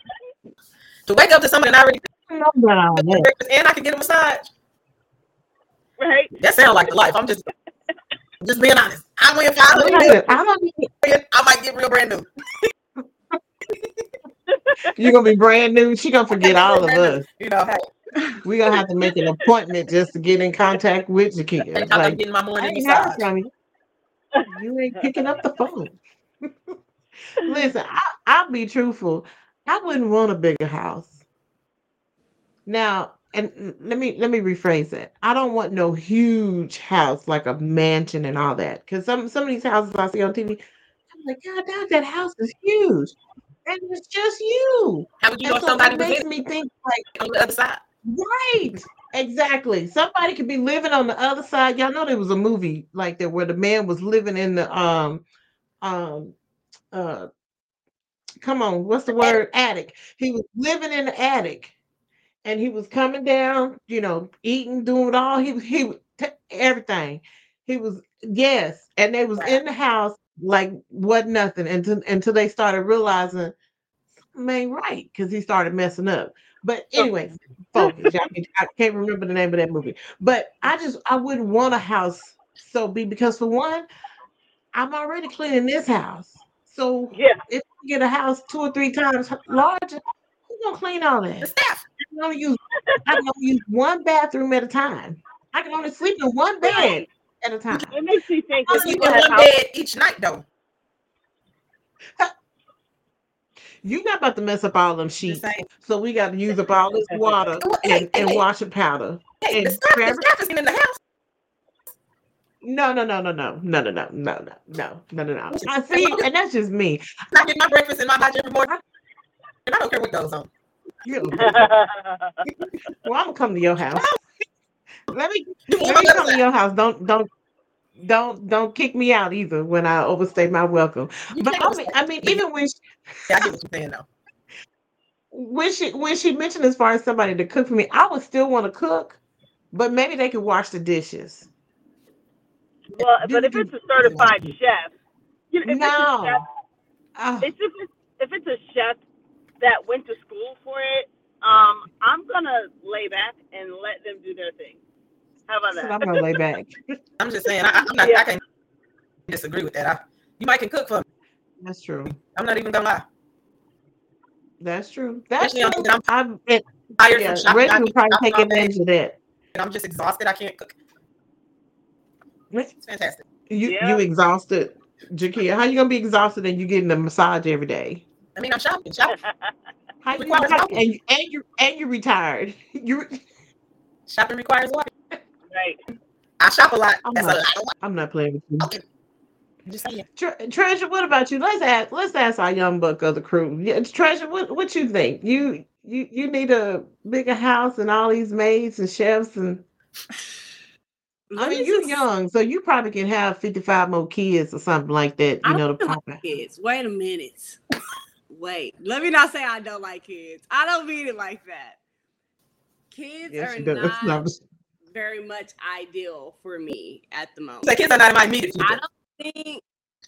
To wake up to somebody and I already I know about all cooked that. breakfast and I can get a massage, right? that sounds like the life. I'm just just being honest. I win five I hundred don't million, even, I don't even, I might get real brand new. You're gonna be brand new. She gonna forget all of us. You know, hey, We gonna have to make an appointment just to get in contact with Jakia. anytime I'm Like, getting my I morning ain't heard massage. from you. You ain't picking up the phone. Listen, I, I'll be truthful. I wouldn't want a bigger house. Now, and l- let me let me rephrase that. I don't want no huge house like a mansion and all that. Because some some of these houses I see on T V, I'm like, God damn, that house is huge. And it's just you. How would you know And if so it somebody was makes living me think like, on the other side? right. Exactly. Somebody could be living on the other side. Y'all know there was a movie like that where the man was living in the um um uh come on, what's the word? Attic. He was living in the attic and he was coming down, you know, eating, doing all he was he was t- everything. He was yes, and they was Wow. in the house like what nothing until until they started realizing something ain't right because he started messing up. But anyway, focus. Y'all can- I can't remember the name of that movie. But I just I wouldn't want a house so big because for one, I'm already cleaning this house. So Yeah. if I get a house two or three times larger, who's gonna clean all The that? staff. I can only use I can only use one bathroom at a time. I can only sleep in one bed Right. at a time. It makes me think You when How sleep people in have one houses. bed each night, though. you're not about to mess up all them Just sheets. saying. So we got to use up all this water Hey, and, hey, and hey, washing powder hey, the and staff, the fabric. staff is in the house. No, no, no, no, no, no, no, no, no, no, no, no, no, no. I And see, and that's just me. I get my breakfast and my lunch every morning, I, and I don't care what goes on. you, well, I'm gonna come to your house. Let me You move let on me the other come to side. your house. Don't don't don't don't kick me out either when I overstay my welcome. You But can't I mean, overstay. I mean, But even when she, yeah, I get what you're saying, though. when she when she mentioned as far as somebody to cook for me, I would still want to cook, but maybe they could wash the dishes. Well, but Do, if do, it's a certified chef, you know, if it's a chef, no. Oh, it's if it's if it's a chef that went to school for it, um, I'm gonna lay back and let them do their thing. How about so I'm that? gonna lay back. I'm just saying, I, I'm not, I Yeah. can't disagree with that. I, you might can cook for me. That's true. I'm not even gonna lie. That's true. That's Especially on true. days that I'm I'm it, tired from yeah. shopping. Reggie I've would been probably shopping take all day, advantage of that. and I'm just exhausted. I can't cook. It's fantastic. You you Yeah. exhausted, Jakia. How you gonna be exhausted and you getting a massage every day? I mean, I'm shopping. Shopping How you requires how, walking. and you and you and you retired. You Shopping requires walking. Right. I shop a lot. I'm That's a not lot of I'm not playing with you. walking. I'm just saying. Tre- Treasure, what about you? Let's ask let's ask our young buck of the crew. Yeah, Treasure, what what you think? You you you need a bigger house and all these maids and chefs and I Let mean me you just. young, so you probably can have fifty-five more kids or something like that, I you don't know, to even like pop out. kids. Wait a minute. Wait. Let me not say I don't like kids. I don't mean it like that. Kids Yes, are she does. No, not I'm just- very much ideal for me at the moment. The kids are not in my immediate future. I don't think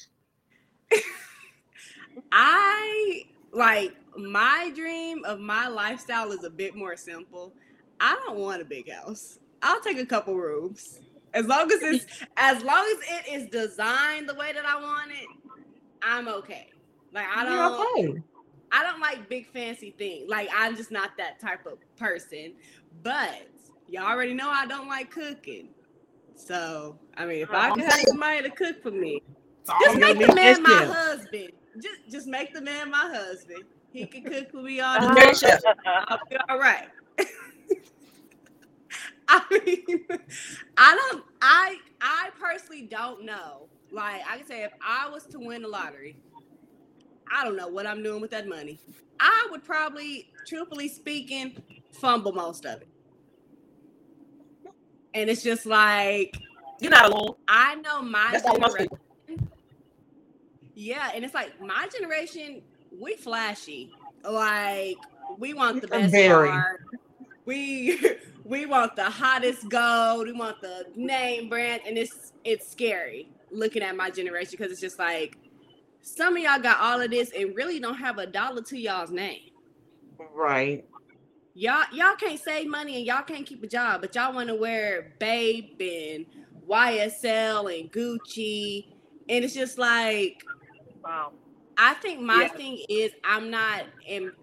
I like my dream of my lifestyle is a bit more simple. I don't want a big house. I'll take a couple rooms. As long as it's as long as it is designed the way that I want it, I'm okay. Like I You're don't okay. I don't like big fancy things. Like I'm just not that type of person. But you already know I don't like cooking. So I mean if I Oh. could have somebody to cook for me, It's all just You're gonna make need the that man my chef. husband. Just just make the man my husband. He can cook for me all the the time. great chef. I'll be all right. I mean, I don't. I I personally don't know. Like I can say, if I was to win the lottery, I don't know what I'm doing with that money. I would probably, truthfully speaking, fumble most of it. And it's just like You're not alone. I know my That's all most generation. people. Yeah, and it's like my generation, we flashy. Like we want the Uh, best Very. car. We we want the hottest gold. We want the name brand, and it's it's scary looking at my generation because it's just like some of y'all got all of this and really don't have a dollar to y'all's name. Right. Y'all y'all can't save money and y'all can't keep a job, but y'all want to wear Babe and Y S L and Gucci, and it's just like Wow. I think my Yeah. thing is I'm not in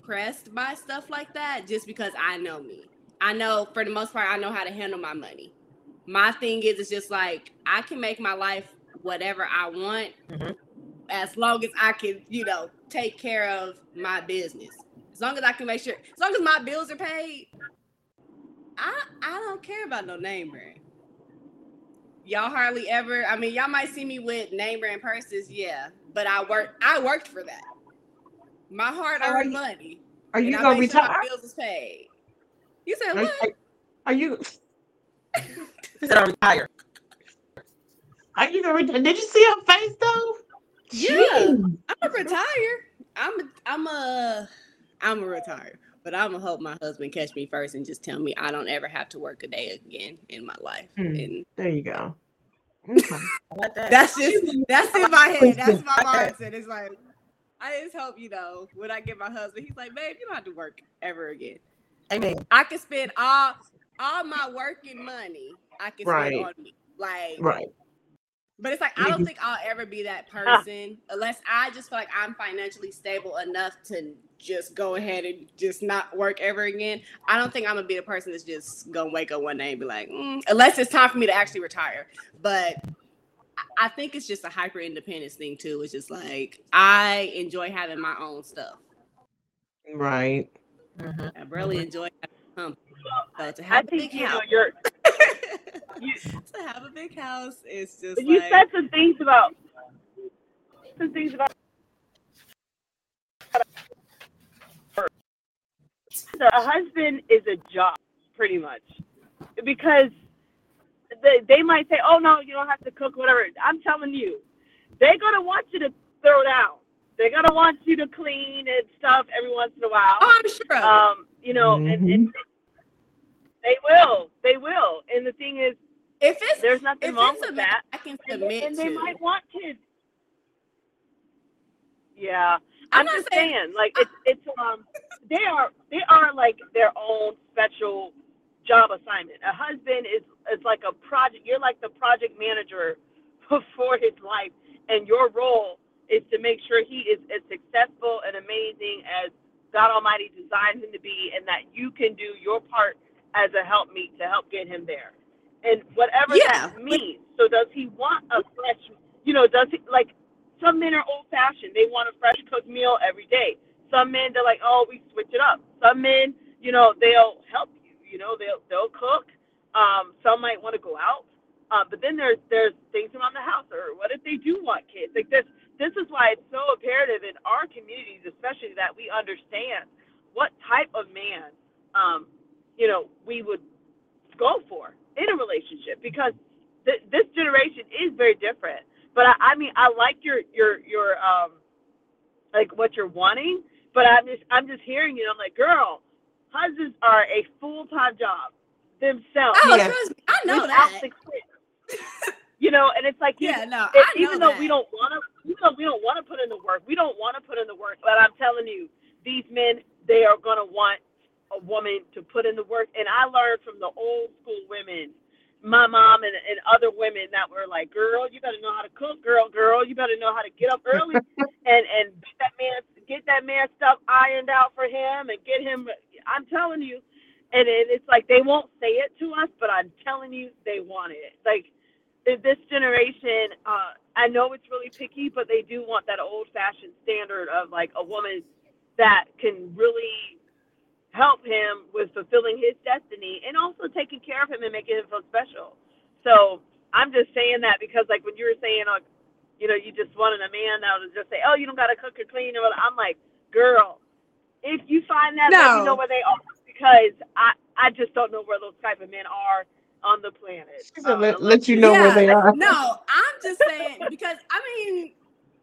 impressed by stuff like that just because I know me. I know for the most part, I know how to handle my money. My thing is, it's just like, I can make my life whatever I want mm-hmm. as long as I can, you know, take care of my business. As long as I can make sure, as long as my bills are paid, I I don't care about no name brand. Y'all hardly ever, I mean, y'all might see me with name brand purses, yeah, but I work, I worked for that. My hard-earned money. Are you gonna retire? Sure my bills is paid. You said are, what? Are, are you? She said I retire. Are you gonna retire? Did you see her face though? Yeah, Jeez. I'm a retire. I'm a, I'm a, I'm a retire. But I'm gonna hope my husband catch me first and just tell me I don't ever have to work a day again in my life. Mm, and there you go. Okay. Like that. That's just that's in my head. That's my mindset. It's like, I just hope, you know, when I get my husband, he's like, babe, you don't have to work ever again. Amen. I can spend all all my working money. I can right. spend on me, like right. But it's like, I don't think I'll ever be that person unless I just feel like I'm financially stable enough to just go ahead and just not work ever again. I don't think I'm gonna be the person that's just gonna wake up one day and be like, mm, unless it's time for me to actually retire. But I think it's just a hyper independence thing too. It's just like, I enjoy having my own stuff. Right. Mm-hmm. I really mm-hmm. enjoy having company. So to have I a think big you house, know you're. You, to have a big house is just. But you like, said some things about some things about. A husband is a job, pretty much, because they they might say, "Oh no, you don't have to cook, whatever." I'm telling you, they're gonna want you to throw down. They're gonna want you to clean and stuff every once in a while. Oh, I'm sure. Um, you know, mm-hmm. and, and they will, they will. And the thing is, if it's there's nothing if wrong it's with that. I can and, submit and they to. might want kids. Yeah, I'm, I'm, not just saying, saying, like it's it's um they are they are like their own special job assignment. A husband is is like a project. You're like the project manager for his life, and your role is to make sure he is as successful and amazing as God Almighty designed him to be, and that you can do your part as a helpmeet to help get him there, and whatever yeah. that means. So does he want a fresh? You know, does he like? Some men are old-fashioned. They want a fresh cooked meal every day. Some men, they're like, oh, we switch it up. Some men, you know, they'll help you. You know, they'll they'll cook. Um, some might want to go out. Uh, but then there's there's things around the house. Or what if they do want kids? Like this, this is why it's so imperative in our communities, especially, that we understand what type of man, um, you know, we would go for in a relationship, because th- this generation is very different. But I, I mean, I like your your your um, like what you're wanting. But I'm just I'm just hearing you. I'm like, girl, husbands are a full time job themselves. Oh, yeah. trust me, I know without that. the kids. You know, and it's like, yeah, you, no, it, I know even though that. we don't want to, even though we don't want to put in the work, we don't want to put in the work. But I'm telling you, these men, they are gonna want a woman to put in the work. And I learned from the old school women. My mom and, and other women that were like, girl, you better know how to cook, girl, girl, you better know how to get up early and, and get that man get that man stuff ironed out for him and get him. I'm telling you, and it, it's like they won't say it to us, but I'm telling you, they want it. Like this generation, uh, I know it's really picky, but they do want that old-fashioned standard of like a woman that can really help him with fulfilling his destiny and also taking care of him and making him feel special. So I'm just saying that because, like, when you were saying, uh, you know, you just wanted a man that would just say, oh, you don't got to cook or clean. I'm like, girl, if you find that, no. let me know where they are, because I, I just don't know where those type of men are on the planet. So Um, let, let you know yeah, where they are. No, I'm just saying, because, I mean,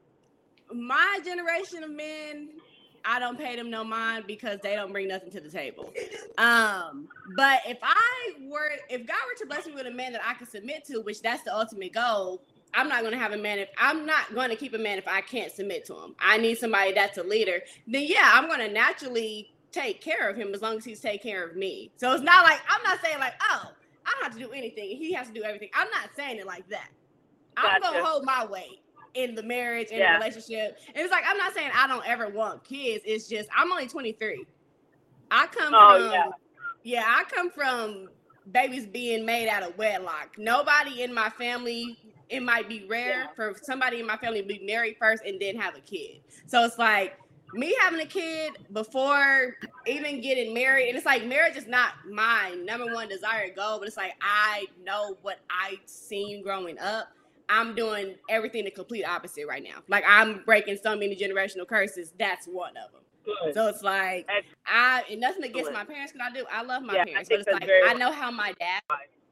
my generation of men, I don't pay them no mind because they don't bring nothing to the table. Um, but if I were, if God were to bless me with a man that I could submit to, which that's the ultimate goal, I'm not going to have a man if I'm not going to keep a man if I can't submit to him. I need somebody that's a leader. Then yeah, I'm going to naturally take care of him as long as he's taking care of me. So it's not like, I'm not saying like, oh, I don't have to do anything. He has to do everything. I'm not saying it like that. I'm Gotcha. going to hold my weight. in the marriage, in Yeah. the relationship. And it's like, I'm not saying I don't ever want kids. It's just, I'm only twenty-three. I come Oh, from, yeah. yeah, I come from babies being made out of wedlock. Nobody in my family, it might be rare Yeah. for somebody in my family to be married first and then have a kid. So it's like me having a kid before even getting married, and it's like marriage is not my number one desired goal, but it's like I know what I seen growing up. I'm doing everything the complete opposite right now. Like I'm breaking so many generational curses. That's one of them. Good. So it's like I and nothing against my parents because I do. I love my Yeah, I parents, think but it's that's like very I know how my dad.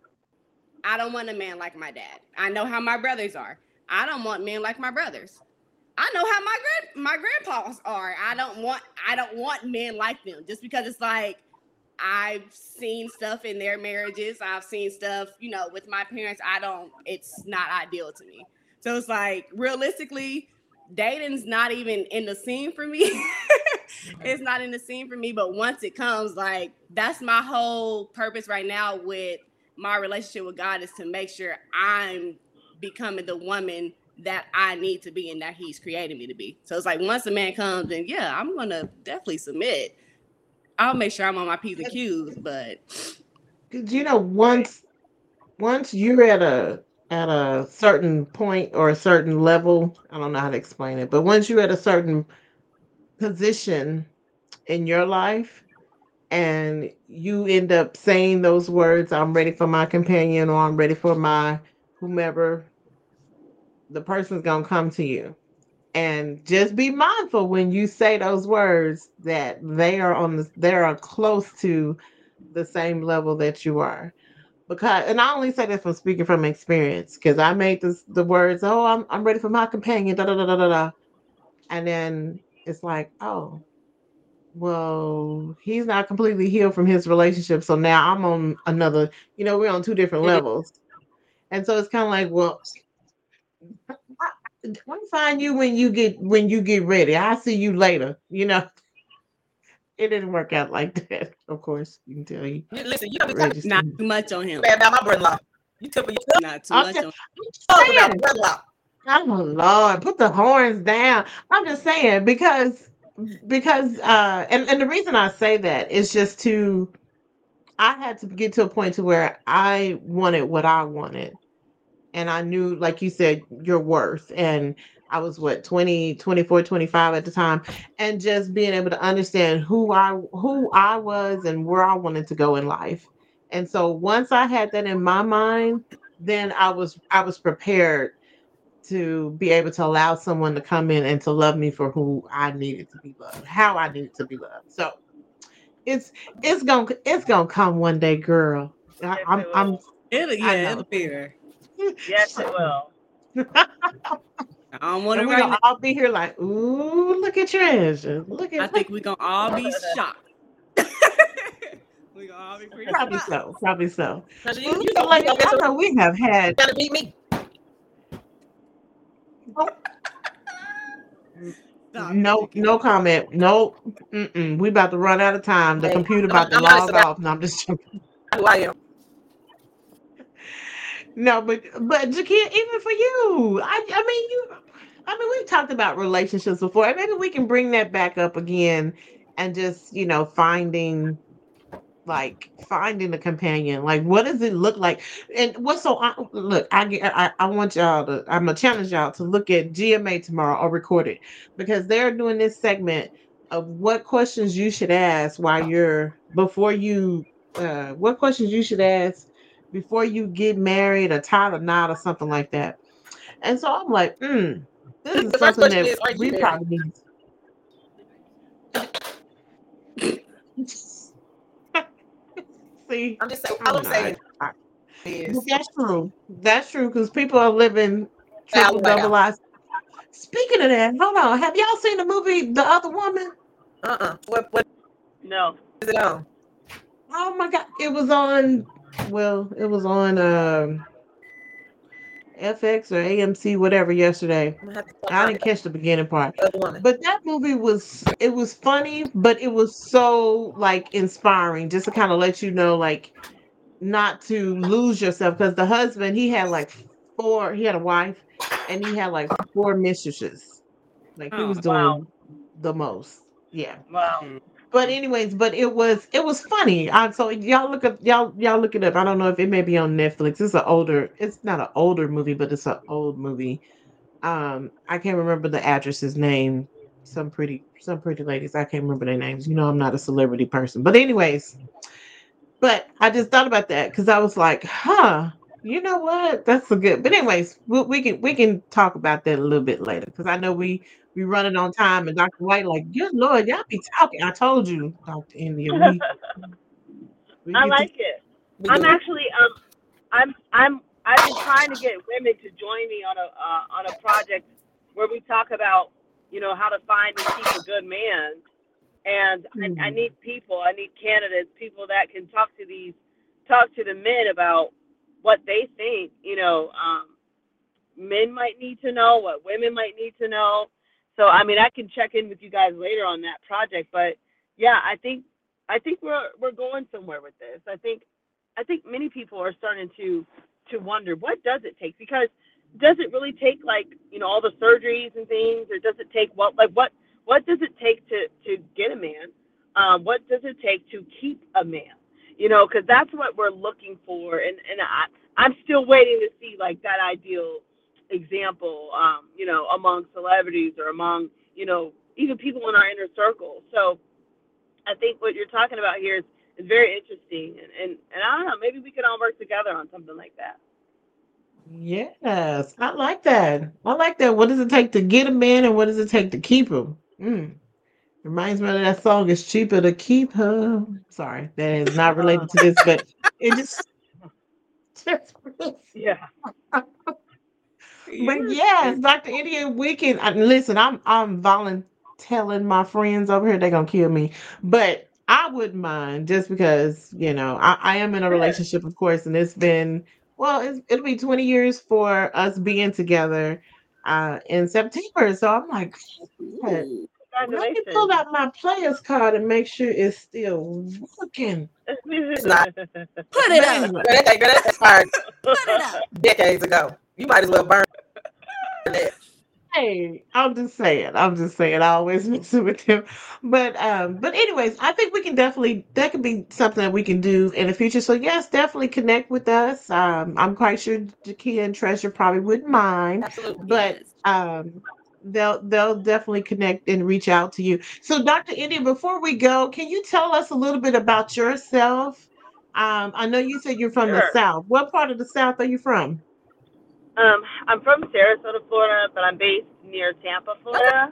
I don't want a man like my dad. I know how my brothers are. I don't want men like my brothers. I know how my grand my grandpas are. I don't want I don't want men like them just because it's like I've seen stuff in their marriages. I've seen stuff, you know, with my parents. I don't. It's not ideal to me. So it's like realistically, dating's not even in the scene for me. It's not in the scene for me. But once it comes, like that's my whole purpose right now with my relationship with God is to make sure I'm becoming the woman that I need to be and that He's created me to be. So it's like once a man comes, then yeah, I'm gonna definitely submit. I'll make sure I'm on my P's and Q's, but you know, once once you're at a at a certain point or a certain level, I don't know how to explain it, but once you're at a certain position in your life and you end up saying those words, I'm ready for my companion or I'm ready for my whomever, the person's gonna come to you. And just be mindful when you say those words that they are on the they are close to the same level that you are. Because and I only say this from speaking from experience, because I made this the words, oh, I'm I'm ready for my companion, da da da da da da. And then it's like, oh, well, he's not completely healed from his relationship. So now I'm on another, you know, we're on two different Mhm. levels. And so it's kind of like, well, I'll find you when you get when you get ready. I'll see you later. You know, it didn't work out like that. Of course, you can tell you You- Listen, you don't be talking registered. not too much on him. bad about my brother-in-law. You tell me you Not too I'm much just, on talk about saying, brother-in-law. oh Lord, put the horns down. I'm just saying because because uh and, and the reason I say that is just to I had to get to a point to where I wanted what I wanted. And I knew, like you said, your worth. And I was what, twenty, twenty-four, twenty-five at the time. And just being able to understand who I who I was and where I wanted to go in life. And so once I had that in my mind, then I was I was prepared to be able to allow someone to come in and to love me for who I needed to be loved, how I needed to be loved. So it's it's gonna it's gonna come one day, girl. I, Yes, I'm it I'm will. it'll, I yeah, know. it'll be there. Yes, it will. I don't want And it we're right gonna now. all be here like, ooh, look at Treasure. Look I at look. think we're gonna all be shocked. We're gonna all be pretty Probably surprised. so. Probably so. Cause you, Well, you listen, don't you ladies, don't mess I around know we have had trying to beat me. oh, Stop it, no Jakia. no comment. No, mm-mm. We about to run out of time. The Hey, computer I'm, about to I'm honest log about off. No, I'm just joking. who I am. No, but but Jakia, even for you, I I mean you. I mean, we've talked about relationships before, and maybe we can bring that back up again, and just you know finding like finding a companion. Like, what does it look like? And what's so I, look, I, get- I I want y'all to. I'm gonna challenge y'all to look at G M A tomorrow or record it because they're doing this segment of what questions you should ask while you're before you. Uh, what questions you should ask before you get married or tied a knot or something like that. And so I'm like, mm, this is The first something question that is, are you we married? probably need. See, I'm just saying. All I'm I'm saying not. But is that's true. That's true because people are living triple foul right double out. lives. Speaking of that, hold on. Have y'all seen the movie The Other Woman? Uh-uh. What what No. is it on? Oh my God. It was on, well, it was on um, F X or A M C, whatever, yesterday. I'm gonna have to start I didn't finding catch the beginning part. the other woman. But that movie was, it was funny, but it was so like inspiring just to kind of let you know, like, not to lose yourself because the husband he had like four he had a wife and he had like four mistresses. Like he Oh, was Wow. doing the most. Yeah. Wow. Mm. But anyways, but it was it was funny. I so y'all look up y'all y'all look it up. I don't know if it may be on Netflix. It's an older. It's not an older movie, but it's an old movie. Um, I can't remember the actress's name. Some pretty some pretty ladies. I can't remember their names. You know, I'm not a celebrity person. But anyways, but I just thought about that because I was like, huh. You know what? That's a good. But anyways, we, we can we can talk about that a little bit later because I know we we running on time and doctor White like, good Lord, y'all be talking. I told you, doctor India, we we I get to like it. We I'm do. actually um I'm I'm I've been trying to get women to join me on a uh, on a project where we talk about, you know, how to find and keep a good man. And I, I Hmm. need people, I need candidates, people that can talk to these talk to the men about what they think, you know, um men might need to know, what women might need to know. So I mean, I can check in with you guys later on that project, but yeah, I think I think we're we're going somewhere with this. I think I think many people are starting to to wonder what does it take, because does it really take, like, you know, all the surgeries and things, or does it take what, like, what what does it take to to get a man? Um, what does it take to keep a man? You know, because that's what we're looking for, and and I I'm still waiting to see, like, that ideal example, um, you know, among celebrities or among, you know, even people in our inner circle. So I think what you're talking about here is, is very interesting. And, and, and I don't know, maybe we could all work together on something like that. Yes, I like that. I like that. What does it take to get a man, and what does it take to keep him? Mm. Reminds me of that song. It's cheaper to keep her. Sorry, that is not Uh, related to this, but it just just. yeah. you're But yes, good. doctor India, we can I, listen. I'm I'm volunteering my friends over here. They're gonna kill me, but I wouldn't mind just because you know I, I am in a Sure. relationship, of course, and it's been well, it's, it'll be twenty years for us being together uh, in September. So I'm like, God, Ooh. let me pull Congratulations. out my player's card and make sure it's still working. It's not. Put it But up. anyway. Girl, that, girl, that expired Put it up. decades ago. You might as well burn that. Hey, I'm just saying. I'm just saying. I always mix it with him, but um, but anyways, I think we can definitely that could be something that we can do in the future. So yes, definitely connect with us. Um, I'm quite sure Jakia and Treasure probably wouldn't mind, Absolutely. but Yes. um, they'll they'll definitely connect and reach out to you. So doctor India, before we go, can you tell us a little bit about yourself? Um, I know you said you're from the Sure. South. What part of the South are you from? Um, I'm from Sarasota, Florida, but I'm based near Tampa, Okay. Florida.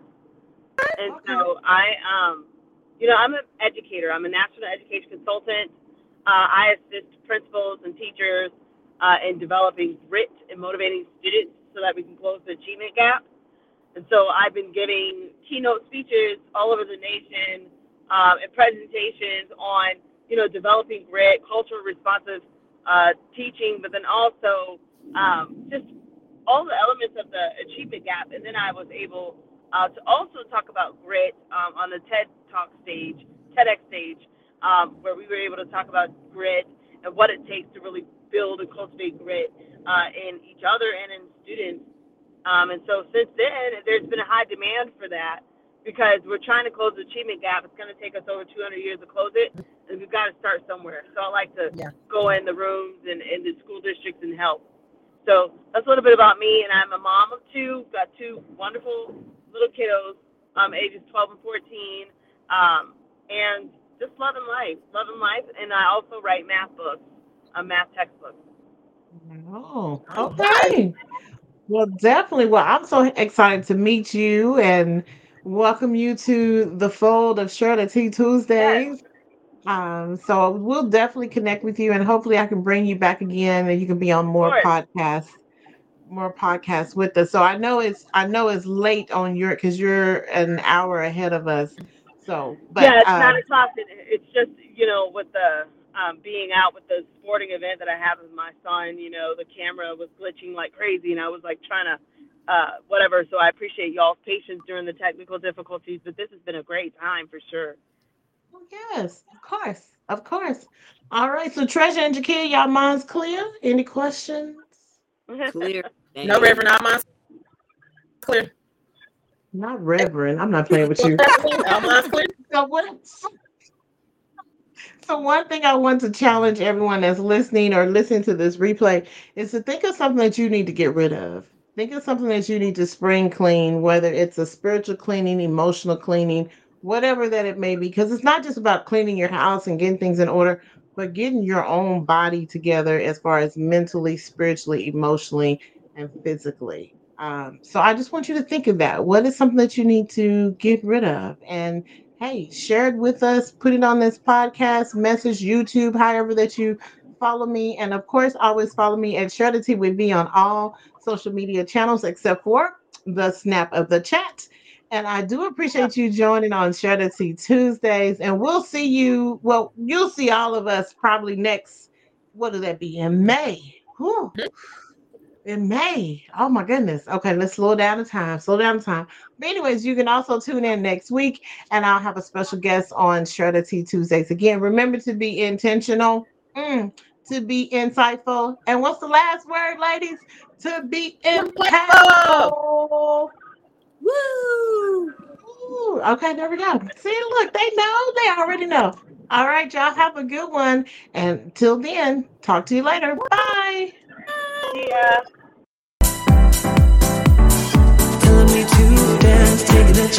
And Okay. so I, um, you know, I'm an educator. I'm a national education consultant. Uh, I assist principals and teachers uh, in developing grit and motivating students so that we can close the achievement gap. And so I've been giving keynote speeches all over the nation, um, and presentations on, you know, developing grit, cultural responsive uh, teaching, but then also um, just all the elements of the achievement gap. And then I was able uh, to also talk about grit um, on the TED Talk stage, TEDx stage, um, where we were able to talk about grit and what it takes to really build and cultivate grit uh, in each other and in students. Um, and so since then, there's been a high demand for that because we're trying to close the achievement gap. It's going to take us over two hundred years to close it, and we've got to start somewhere. So I like to Yeah. go in the rooms and in the school districts and help. So that's a little bit about me, and I'm a mom of two, got two wonderful little kiddos, um, ages twelve and fourteen, um, and just loving life, loving life. And I also write math books, uh, math textbooks. Oh, All right. okay. Well, definitely. Well, I'm so excited to meet you and welcome you to the fold of Shirley T Yes, Tuesdays. Um, so we'll definitely connect with you, and hopefully I can bring you back again and you can be on of more course. podcasts, more podcasts with us. So I know it's I know it's late on your because you're an hour ahead of us. So, but Yeah, it's nine um, o'clock. And it's just, you know, with the um, being out with the sporting event that I have with my son, you know, the camera was glitching like crazy, and I was like trying to, uh, whatever. So I appreciate y'all's patience during the technical difficulties, but this has been a great time for sure. oh, yes, of course, of course. All right. So Treasure and Jakia, y'all minds clear? Any questions? Clear No, thing. Reverend, not mine. clear. Not Reverend. I'm not playing with you. Our minds clear. So what? So one thing I want to challenge everyone that's listening or listening to this replay is to think of something that you need to get rid of. Think of something that you need to spring clean, whether it's a spiritual cleaning, emotional cleaning, whatever that it may be. Because it's not just about cleaning your house and getting things in order, but getting your own body together as far as mentally, spiritually, emotionally, and physically. Um, so I just want you to think of that. What is something that you need to get rid of? And hey, share it with us, put it on this podcast, message YouTube, however that you follow me. And of course, always follow me at Shredity with me on all social media channels except for the snap of the chat. And I do appreciate you joining on Shredity Tuesdays. And we'll see you, well, you'll see all of us probably next, what will that be, in May? Whew. In May. Oh my goodness. Okay, let's slow down the time. Slow down the time. But anyways, you can also tune in next week, and I'll have a special guest on Shredder T Tuesdays. Again, remember to be intentional, mm, to be insightful, and what's the last word, ladies? To be impactful. Woo! Ooh, okay, there we go. See, look, they know. They already know. All right, y'all have a good one. And until then, talk to you later. Bye. Yeah. Telling me to dance, taking a